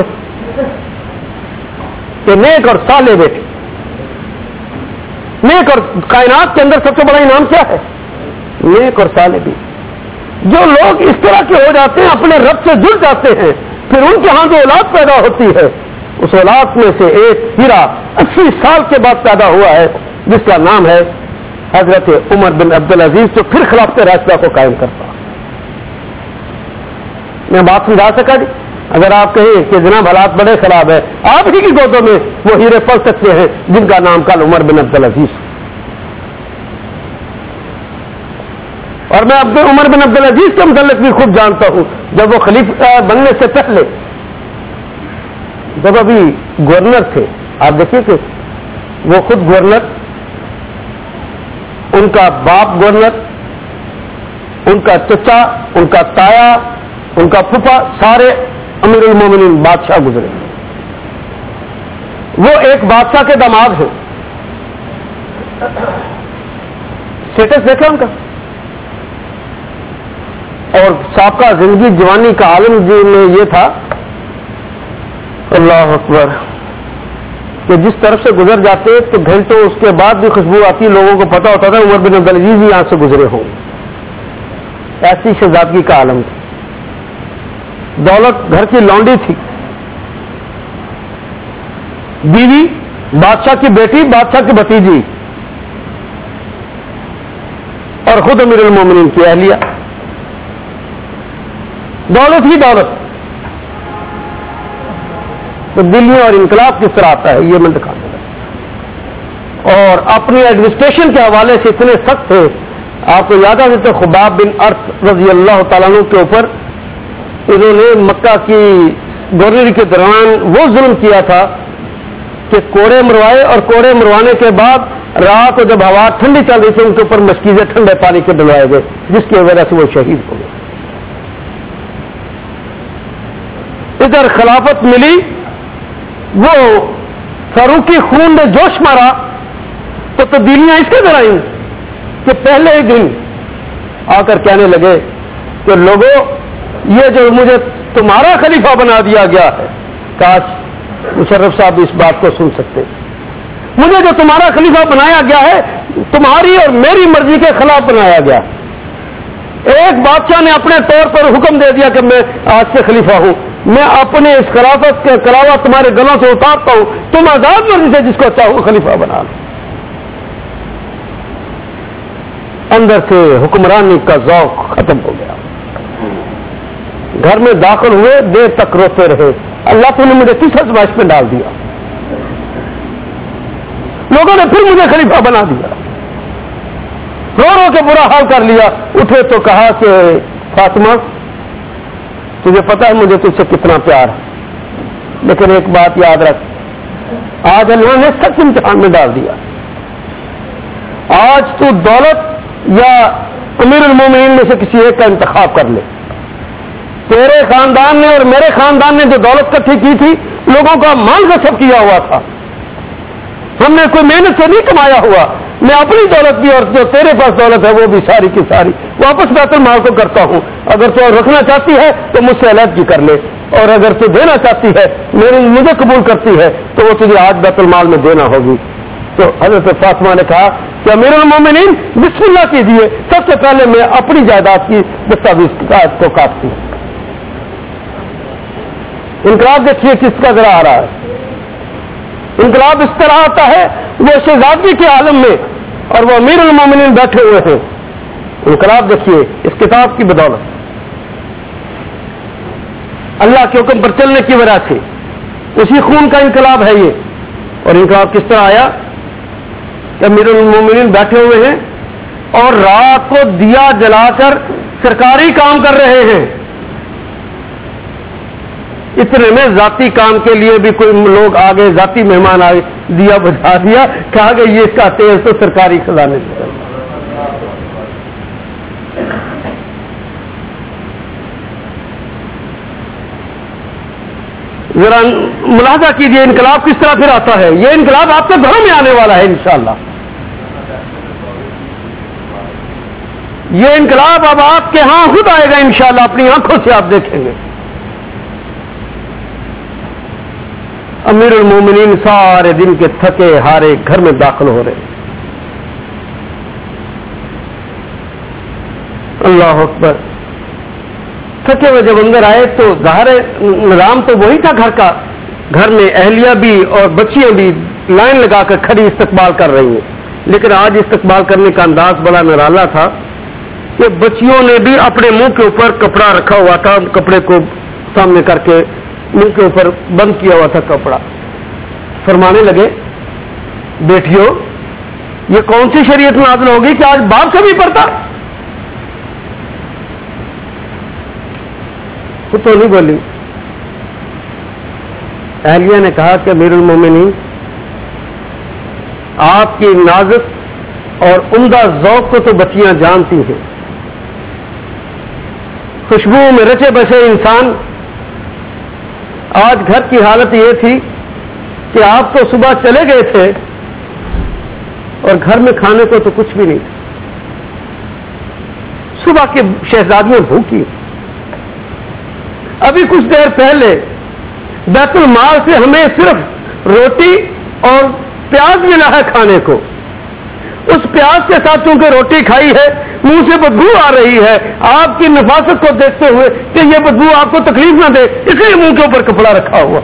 A: کہ نیک اور صالح بیٹے، نیک اور کائنات کے اندر سب سے بڑا انعام کیا ہے؟ نیک اور صالح بیٹے۔ جو لوگ اس طرح کے ہو جاتے ہیں اپنے رب سے جڑ جاتے ہیں، پھر ان کے ہاں جو اولاد پیدا ہوتی ہے اس اولاد میں سے ایک ہیرا اسی سال کے بعد پیدا ہوا ہے جس کا نام ہے حضرت عمر بن عبدالعزیز، جو پھر خلافت راشدہ کو قائم کرتا۔ میں بات سمجھا سکا جی؟ اگر آپ کہیں کہ جناب حالات بڑے خراب ہے، آپ ہی کی گودوں میں وہ ہیرے پڑ سکتے ہیں جن کا نام کل عمر بن عبدالعزیز۔ اور میں عبد عمر بن عبدالعزیز کے متعلق بھی خوب جانتا ہوں، جب وہ خلیفہ بننے سے پہلے جب ابھی گورنر تھے، آپ دیکھیے کہ وہ خود گورنر، ان کا باپ گورنر، ان کا چچا، ان کا تایا، ان کا پھپھا، سارے امیر المومنین بادشاہ گزرے۔ وہ ایک بادشاہ کے داماد ہیں، اسٹیٹس دیکھا ان کا، اور سابقہ زندگی جوانی کا عالم جی میں یہ تھا اللہ اکبر کہ جس طرف سے گزر جاتے تو گھنٹوں اس کے بعد بھی خوشبو آتی، لوگوں کو پتا ہوتا تھا عمر بن عبدالعزیز بھی یہاں سے گزرے ہوں، ایسی شہزادگی کا عالم تھا۔ دولت گھر کی لونڈی تھی، بیوی بادشاہ کی بیٹی، بادشاہ کی بھتیجی، اور خود امیر المومنین کی اہلیہ. دولت ہی دولت. تبدیلیاں اور انقلاب کس طرح آتا ہے یہ میں دکھانے لگا. اور اپنی ایڈمنسٹریشن کے حوالے سے اتنے سخت تھے. آپ کو یاد آتے خباب بن ارت رضی اللہ تعالیٰ عنہ کے اوپر انہوں نے مکہ کی گورنری کے دوران وہ ظلم کیا تھا کہ کوڑے مروائے, اور کوڑے مروانے کے بعد رات کو جب ہوا ٹھنڈی چل رہی تھی ان کے اوپر مشکیزیں ٹھنڈے پانی کے ڈلوائے گئے, جس کی وجہ سے وہ شہید ہو گئے. ادھر خلافت ملی, وہ فاروقی خون نے جوش مارا تو تبدیلیاں اس کے در آئیں کہ پہلے ہی دن آ کر کہنے لگے کہ لوگوں یہ جو مجھے تمہارا خلیفہ بنا دیا گیا ہے, کاش مشرف صاحب اس بات کو سن سکتے. مجھے جو تمہارا خلیفہ بنایا گیا ہے تمہاری اور میری مرضی کے خلاف بنایا گیا. ایک بادشاہ نے اپنے طور پر حکم دے دیا کہ میں آج سے خلیفہ ہوں, میں اپنے اس خلافت کے کلاوہ تمہارے گلوں سے اتارتا ہوں, تم آزاد مرضی سے جس کو چاہو خلیفہ بنا لو. اندر سے حکمرانی کا ذوق ختم ہو گیا. گھر میں داخل ہوئے, دیر تک روتے رہے, اللہ تو نے مجھے کس ازمائش میں ڈال دیا. لوگوں نے پھر مجھے خلیفہ بنا دیا, رو رو کے برا حال کر لیا. اٹھے تو کہا کہ فاطمہ تجھے پتا ہے مجھے تجھ سے کتنا پیار ہے, لیکن ایک بات یاد رکھ, آج اللہ نے سخت امتحان میں ڈال دیا. آج تو دولت یا امیر المومنین میں سے کسی ایک کا انتخاب کر لے. تیرے خاندان نے اور میرے خاندان نے جو دولت اکٹھی کی تھی لوگوں کا مال غصب کیا ہوا تھا. ہم نے کوئی محنت سے نہیں کمایا ہوا. میں اپنی دولت بھی اور جو تیرے پاس دولت ہے وہ بھی ساری کی ساری واپس بیت المال کو کرتا ہوں. اگر تو رکھنا چاہتی ہے تو مجھ سے علیحدگی کر لے, اور اگر تو دینا چاہتی ہے میری مجھے قبول کرتی ہے تو وہ تجھے آج بیت المال میں دینا ہوگی. تو حضرت فاطمہ نے کہا کہ امیر المومنین بسم اللہ کیجیے, سب سے پہلے میں اپنی جائیداد کی دستاویز کو کاٹتی ہوں. انقلاب دیکھیے کس کا ذرا آ رہا ہے. انقلاب اس طرح آتا ہے وہ شہزادگی کے عالم میں اور وہ امیر المومنین بیٹھے ہوئے ہیں. انقلاب دیکھیے اس کتاب کی بدولت, اللہ کے حکم پر چلنے کی وجہ سے اسی خون کا انقلاب ہے یہ. اور انقلاب کس طرح آیا کہ امیر المومنین بیٹھے ہوئے ہیں اور رات کو دیا جلا کر سرکاری کام کر رہے ہیں. اتنے میں ذاتی کام کے لیے بھی کوئی لوگ آگے, ذاتی مہمان آگے, دیا بجھا دیا, کہا کہ یہ اس کا تیل تو سرکاری خزانے سے. ذرا ملاحظہ کیجیے انقلاب کس طرح پھر آتا ہے. یہ انقلاب آپ کے گھروں میں آنے والا ہے انشاءاللہ. یہ انقلاب اب آپ کے ہاں خود آئے گا انشاءاللہ, اپنی آنکھوں سے آپ دیکھیں گے. امیر المومنین سارے دن کے تھکے ہارے گھر میں داخل ہو رہے. اللہ اکبر. تھکے ہوئے جب اندر آئے تو ظاہر نظام تو وہی تھا گھر کا. گھر میں اہلیہ بھی اور بچیاں بھی لائن لگا کر کھڑی استقبال کر رہی ہیں. لیکن آج استقبال کرنے کا انداز بڑا نرالا تھا کہ بچیوں نے بھی اپنے منہ کے اوپر کپڑا رکھا ہوا تھا, کپڑے کو سامنے کر کے منہ کے اوپر بند کیا ہوا تھا کپڑا. فرمانے لگے بیٹیوں یہ کون سی شریعت نازل ہوگی کہ آج باپ سے بھی پڑتا. وہ تو نہیں بولی. اہلیہ نے کہا کہ امیر المومنین آپ کی نازک اور عمدہ ذوق کو تو بچیاں جانتی ہیں. خوشبو میں رچے بسے انسان. آج گھر کی حالت یہ تھی کہ آپ تو صبح چلے گئے تھے اور گھر میں کھانے کو تو کچھ بھی نہیں تھا. صبح کے شہزادیاں بھوکی. ابھی کچھ دیر پہلے بیت المال سے ہمیں صرف روٹی اور پیاز ملا ہے کھانے کو. اس پیاز کے ساتھ چونکہ روٹی کھائی ہے منہ سے بدبو آ رہی ہے. آپ کی نفاست کو دیکھتے ہوئے کہ یہ بدبو آپ کو تکلیف نہ دے اس لیے منہ کے اوپر کپڑا رکھا ہوا.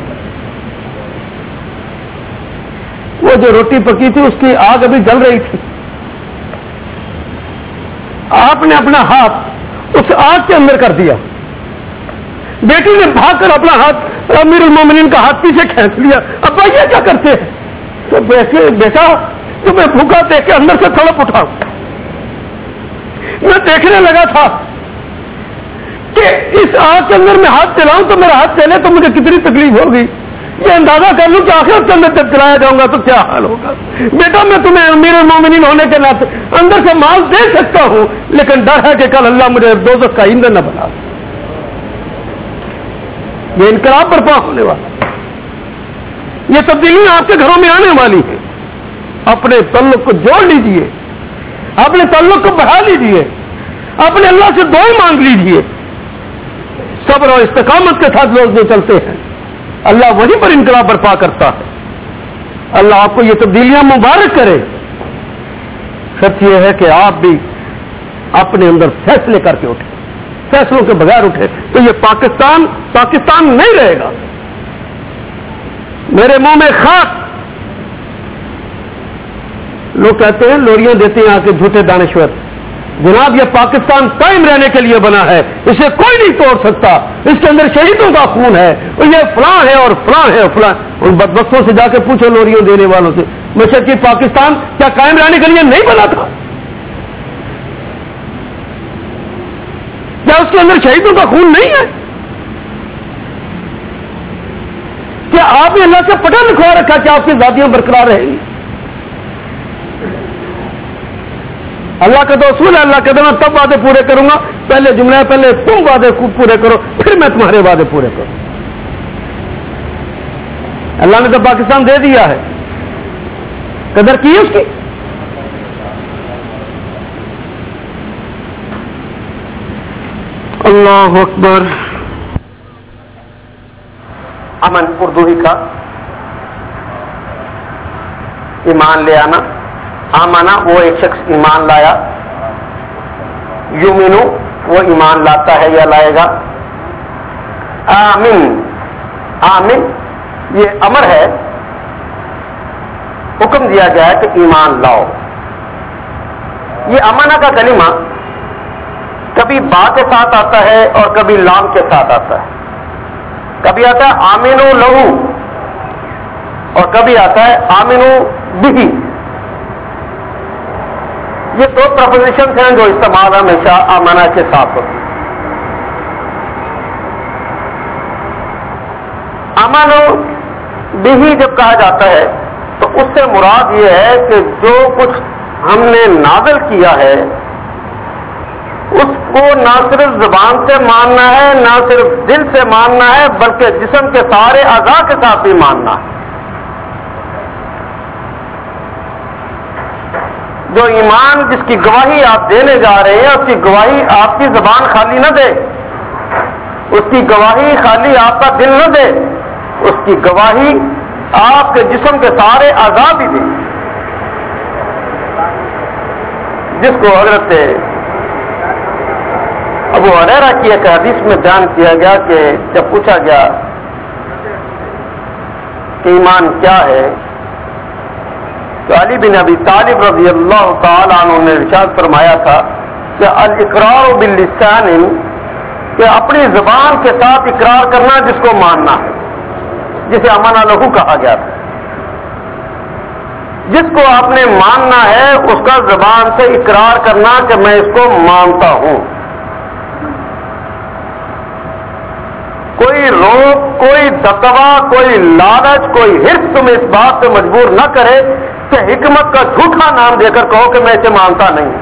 A: وہ جو روٹی پکی تھی اس کی آگ ابھی جل رہی تھی. آپ نے اپنا ہاتھ اس آگ کے اندر کر دیا. بیٹی نے بھاگ کر اپنا ہاتھ امیر المومنین کا ہاتھ پیچھے کھینچ لیا. ابا یہ کیا کرتے ہیں؟ تو بیٹا تمہیں بھوکا دیکھ کے اندر سے تڑپ اٹھا. میں دیکھنے لگا تھا کہ اس آگ کے اندر میں ہاتھ چلاؤں تو میرا ہاتھ چلے تو مجھے کتنی تکلیف ہوگی. یہ اندازہ کر لوں کہ آخرت کے اندر جب چلایا جاؤں گا تو کیا حال ہوگا. بیٹا میں تمہیں امیر المومنین ہونے کے ناطے اندر سے مال دے سکتا ہوں، لیکن ڈر ہے کہ کل اللہ مجھے دوزخ کا ایندھن نہ بنا. یہ انقلاب برپا ہونے والا، یہ تبدیلی آپ کے گھروں میں آنے والی ہے. اپنے تعلق کو جوڑ لیجئے، اپنے تعلق کو بڑھا لیجئے، اپنے اللہ سے دعائیں مانگ لیجئے. صبر اور استقامت کے ساتھ لوگ جو چلتے ہیں اللہ وہیں پر انقلاب برپا کرتا ہے. اللہ آپ کو یہ تبدیلیاں مبارک کرے. سچ یہ ہے کہ آپ بھی اپنے اندر فیصلے کر کے اٹھے. فیصلوں کے بغیر اٹھے تو یہ پاکستان پاکستان نہیں رہے گا. میرے منہ میں خاک. لوگ کہتے ہیں لوریاں دیتے ہیں آ کے جھوٹے دانشور. جناب یہ پاکستان قائم رہنے کے لیے بنا ہے، اسے کوئی نہیں توڑ سکتا. اس کے اندر شہیدوں کا خون ہے اور یہ فلاں ہے اور فلاں ہے اور فلاں. ان بدبختوں سے جا کے پوچھو لوریاں دینے والوں سے، مشرقی پاکستان کیا قائم رہنے کے لیے نہیں بنا تھا؟ کیا اس کے اندر شہیدوں کا خون نہیں ہے؟ کیا آپ نے اللہ سے پٹا لکھوا رکھا کہ آپ کی ذاتیاں برقرار رہیں گی؟ اللہ کا تو اصول ہے، اللہ کہتا میں تب وعدے پورے کروں گا. پہلے جملہ ہے، پہلے تم وعدے پورے کرو پھر میں تمہارے وعدے پورے کروں. اللہ نے تو پاکستان دے دیا ہے، قدر کی اس کی. اللہ اکبر. امن اردو ہی کا ایمان لے آنا. آمانا وہ ایک شخص ایمان لایا، یومینو وہ ایمان لاتا ہے یا لائے گا. آمین آمین یہ امر ہے، حکم دیا گیا ہے کہ ایمان لاؤ. یہ امانا کا کلمہ کبھی با کے ساتھ آتا ہے اور کبھی لام کے ساتھ آتا ہے. کبھی آتا ہے آمینو لہو اور کبھی آتا ہے آمینو بہی. یہ دو پرپوزیشنز ہیں جو استعمال ہمیشہ آمنا کے ساتھ ہوتی ہیں. امن بھی جب کہا جاتا ہے تو اس سے مراد یہ ہے کہ جو کچھ ہم نے نازل کیا ہے اس کو نہ صرف زبان سے ماننا ہے، نہ صرف دل سے ماننا ہے، بلکہ جسم کے سارے اعضاء کے ساتھ بھی ماننا ہے. جو ایمان جس کی گواہی آپ دینے جا رہے ہیں اس کی گواہی آپ کی زبان خالی نہ دے، اس کی گواہی خالی آپ کا دل نہ دے، اس کی گواہی آپ کے جسم کے سارے اعضاء بھی دیں. جس کو حضرت ابو ہریرہ کی ایک حدیث میں بیان کیا گیا کہ جب پوچھا گیا کہ ایمان کیا ہے تو علی بن ابی طالب رضی اللہ تعالی عنہ نے ارشاد فرمایا تھا کہ الاقرار باللسان، کہ اپنی زبان کے ساتھ اقرار کرنا جس کو ماننا ہے، جسے امنا لہو کہا گیا تھا. جس کو آپ نے ماننا ہے اس کا زبان سے اقرار کرنا کہ میں اس کو مانتا ہوں. کوئی روک، کوئی دبدبا، کوئی لالچ، کوئی حرص تمہیں اس بات پہ مجبور نہ کرے کہ حکمت کا جھوٹا نام دے کر کہو کہ میں اسے مانتا نہیں.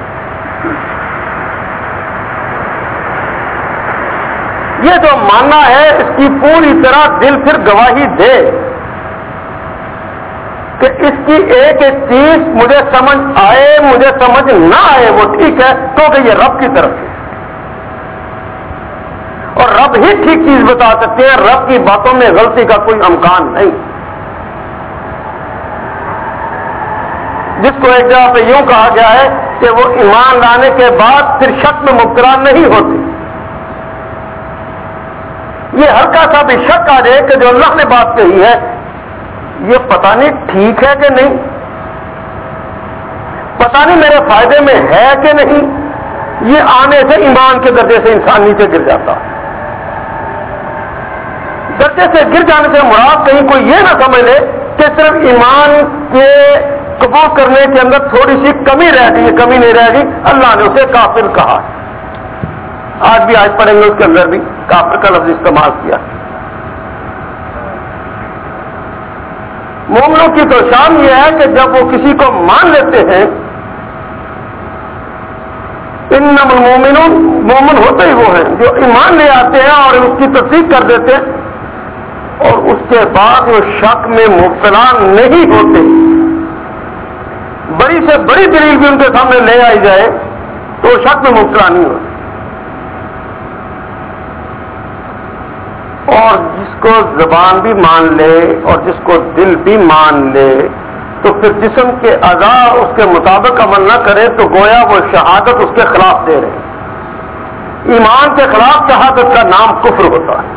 A: یہ جو ماننا ہے اس کی پوری طرح دل پھر گواہی دے کہ اس کی ایک ایک چیز مجھے سمجھ آئے مجھے سمجھ نہ آئے وہ ٹھیک ہے کیونکہ یہ رب کی طرف ہے اور رب ہی ٹھیک چیز بتا سکتے ہیں. رب کی باتوں میں غلطی کا کوئی امکان نہیں. جس کو ایک جگہ پہ یوں کہا گیا ہے کہ وہ ایمان لانے کے بعد پھر شک میں مبتلا نہیں ہوتی. یہ ہلکا سا بھی شک آ جائے کہ جو اللہ نے بات کہی ہے یہ پتہ نہیں ٹھیک ہے کہ نہیں، پتہ نہیں میرے فائدے میں ہے کہ نہیں، یہ آنے سے ایمان کے درجے سے انسان نیچے گر جاتا ہے. درجے سے گر جانے سے مراد کہیں کوئی یہ نہ سمجھ لے کہ صرف ایمان کے قبول کرنے کے اندر تھوڑی سی کمی رہ گئی. کمی نہیں رہ گئی, اللہ نے اسے کافر کہا. آج بھی آج پڑھیں گے اس کے اندر بھی کافر کا لفظ استعمال کیا. مومنوں کی تو شان یہ ہے کہ جب وہ کسی کو مان لیتے ہیں, انما المؤمنون, مومن ہوتے ہی وہ ہیں جو ایمان لے آتے ہیں اور اس کی تصدیق کر دیتے ہیں اور اس کے بعد وہ شک میں مبتلا نہیں ہوتے. بڑی سے بڑی دلیل بھی ان کے سامنے لے آئی جائے تو وہ شک میں مبتلا نہیں ہوتے. اور جس کو زبان بھی مان لے اور جس کو دل بھی مان لے تو پھر جسم کے اعضاء اس کے مطابق عمل نہ کرے تو گویا وہ شہادت اس کے خلاف دے رہے. ایمان کے خلاف شہادت کا نام کفر ہوتا ہے.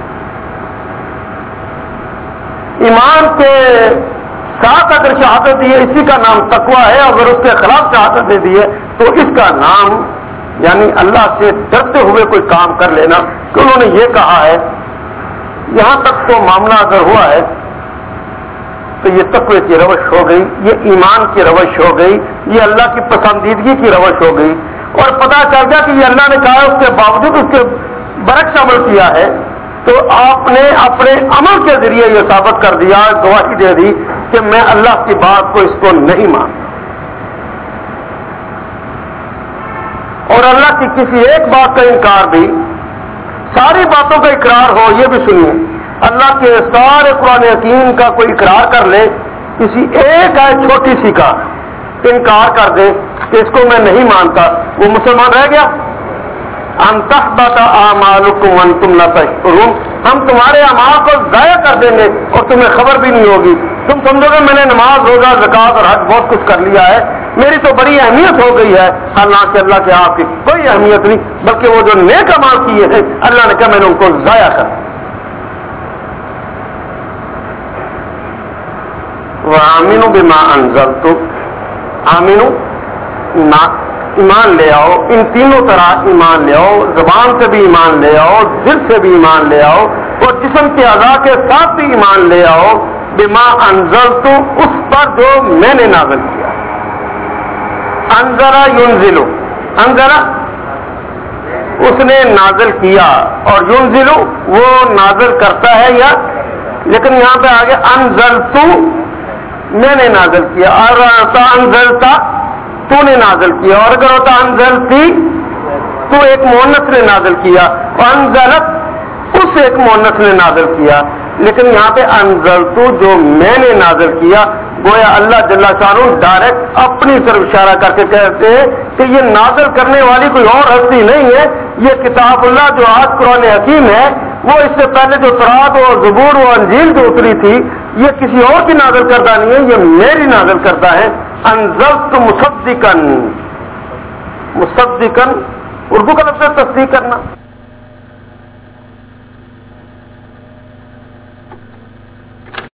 A: ایمان کے ساتھ اگر شہادت دی ہے اسی کا نام تقویٰ ہے. اگر اس کے خلاف شہادت دے دی ہے تو اس کا نام یعنی اللہ سے ڈرتے ہوئے کوئی کام کر لینا. کہ انہوں نے یہ کہا ہے, یہاں تک تو معاملہ اگر ہوا ہے تو یہ تقوی کی روش ہو گئی, یہ ایمان کی روش ہو گئی, یہ اللہ کی پسندیدگی کی روش ہو گئی. اور پتہ چل گیا کہ یہ اللہ نے کہا اس کے باوجود اس کے برعکس عمل کیا ہے تو آپ نے اپنے عمل کے ذریعے یہ ثابت کر دیا, گواہی دے دی کہ میں اللہ کی بات کو اس کو نہیں مانتا. اور اللہ کی کسی ایک بات کا انکار بھی, ساری باتوں کا اقرار ہو, یہ بھی سنیے. اللہ کے سارے قرآن حکیم کا کوئی اقرار کر لے, کسی ایک ہے چھوٹی سی کا انکار کر دے کہ اس کو میں نہیں مانتا, وہ مسلمان رہ گیا. ان تحبط اعمالکم وانتم لا تشعرون, ہم تمہارے اعمال کو ضائع کر دیں گے اور تمہیں خبر بھی نہیں ہوگی. تم سمجھو گے میں نے نماز, روزہ, زکات اور حج بہت کچھ کر لیا ہے, میری تو بڑی اہمیت ہو گئی ہے. حالانکہ اللہ کے آپ کی کوئی اہمیت نہیں, بلکہ وہ جو نیک اعمال کیے ہیں اللہ نے کہا میں نے ان کو ضائع کر. وآمنوا بما انزلت, آمنوا ایمان لے آؤ, ان تینوں طرح ایمان لے آؤ, زبان سے بھی ایمان لے آؤ, دل سے بھی ایمان لے آؤ اور جسم کے اعضاء کے ساتھ بھی ایمان لے آؤ. بما انزلت, اس پر جو میں نے نازل کیا. انزل ينزل, انزل اس نے نازل کیا اور ينزل وہ نازل کرتا ہے یا, لیکن یہاں پہ آگے انزلت میں نے نازل کیا, اور انزلتا تو نے نازل کیا, اور اگر ہوتا انزلتی تو ایک مؤنث نے نازل کیا, اور انزلت اس ایک مؤنث نے نازل کیا. لیکن یہاں پہ انزلتو جو میں نے نازل کیا, گویا اللہ جل شانہ ڈائریکٹ اپنی طرف اشارہ کر کے کہتے ہیں کہ یہ نازل کرنے والی کوئی اور ہستی نہیں ہے, یہ کتاب اللہ جو آج قرآن حکیم ہے وہ اس سے پہلے جو تورات اور زبور و انجیل جو اتری تھی یہ کسی اور کی نازل کردہ نہیں ہے, یہ میری نازل کردہ ہے. انزلت مصدقا, مصدقا اردو کا لفظ تصدیق کرنا.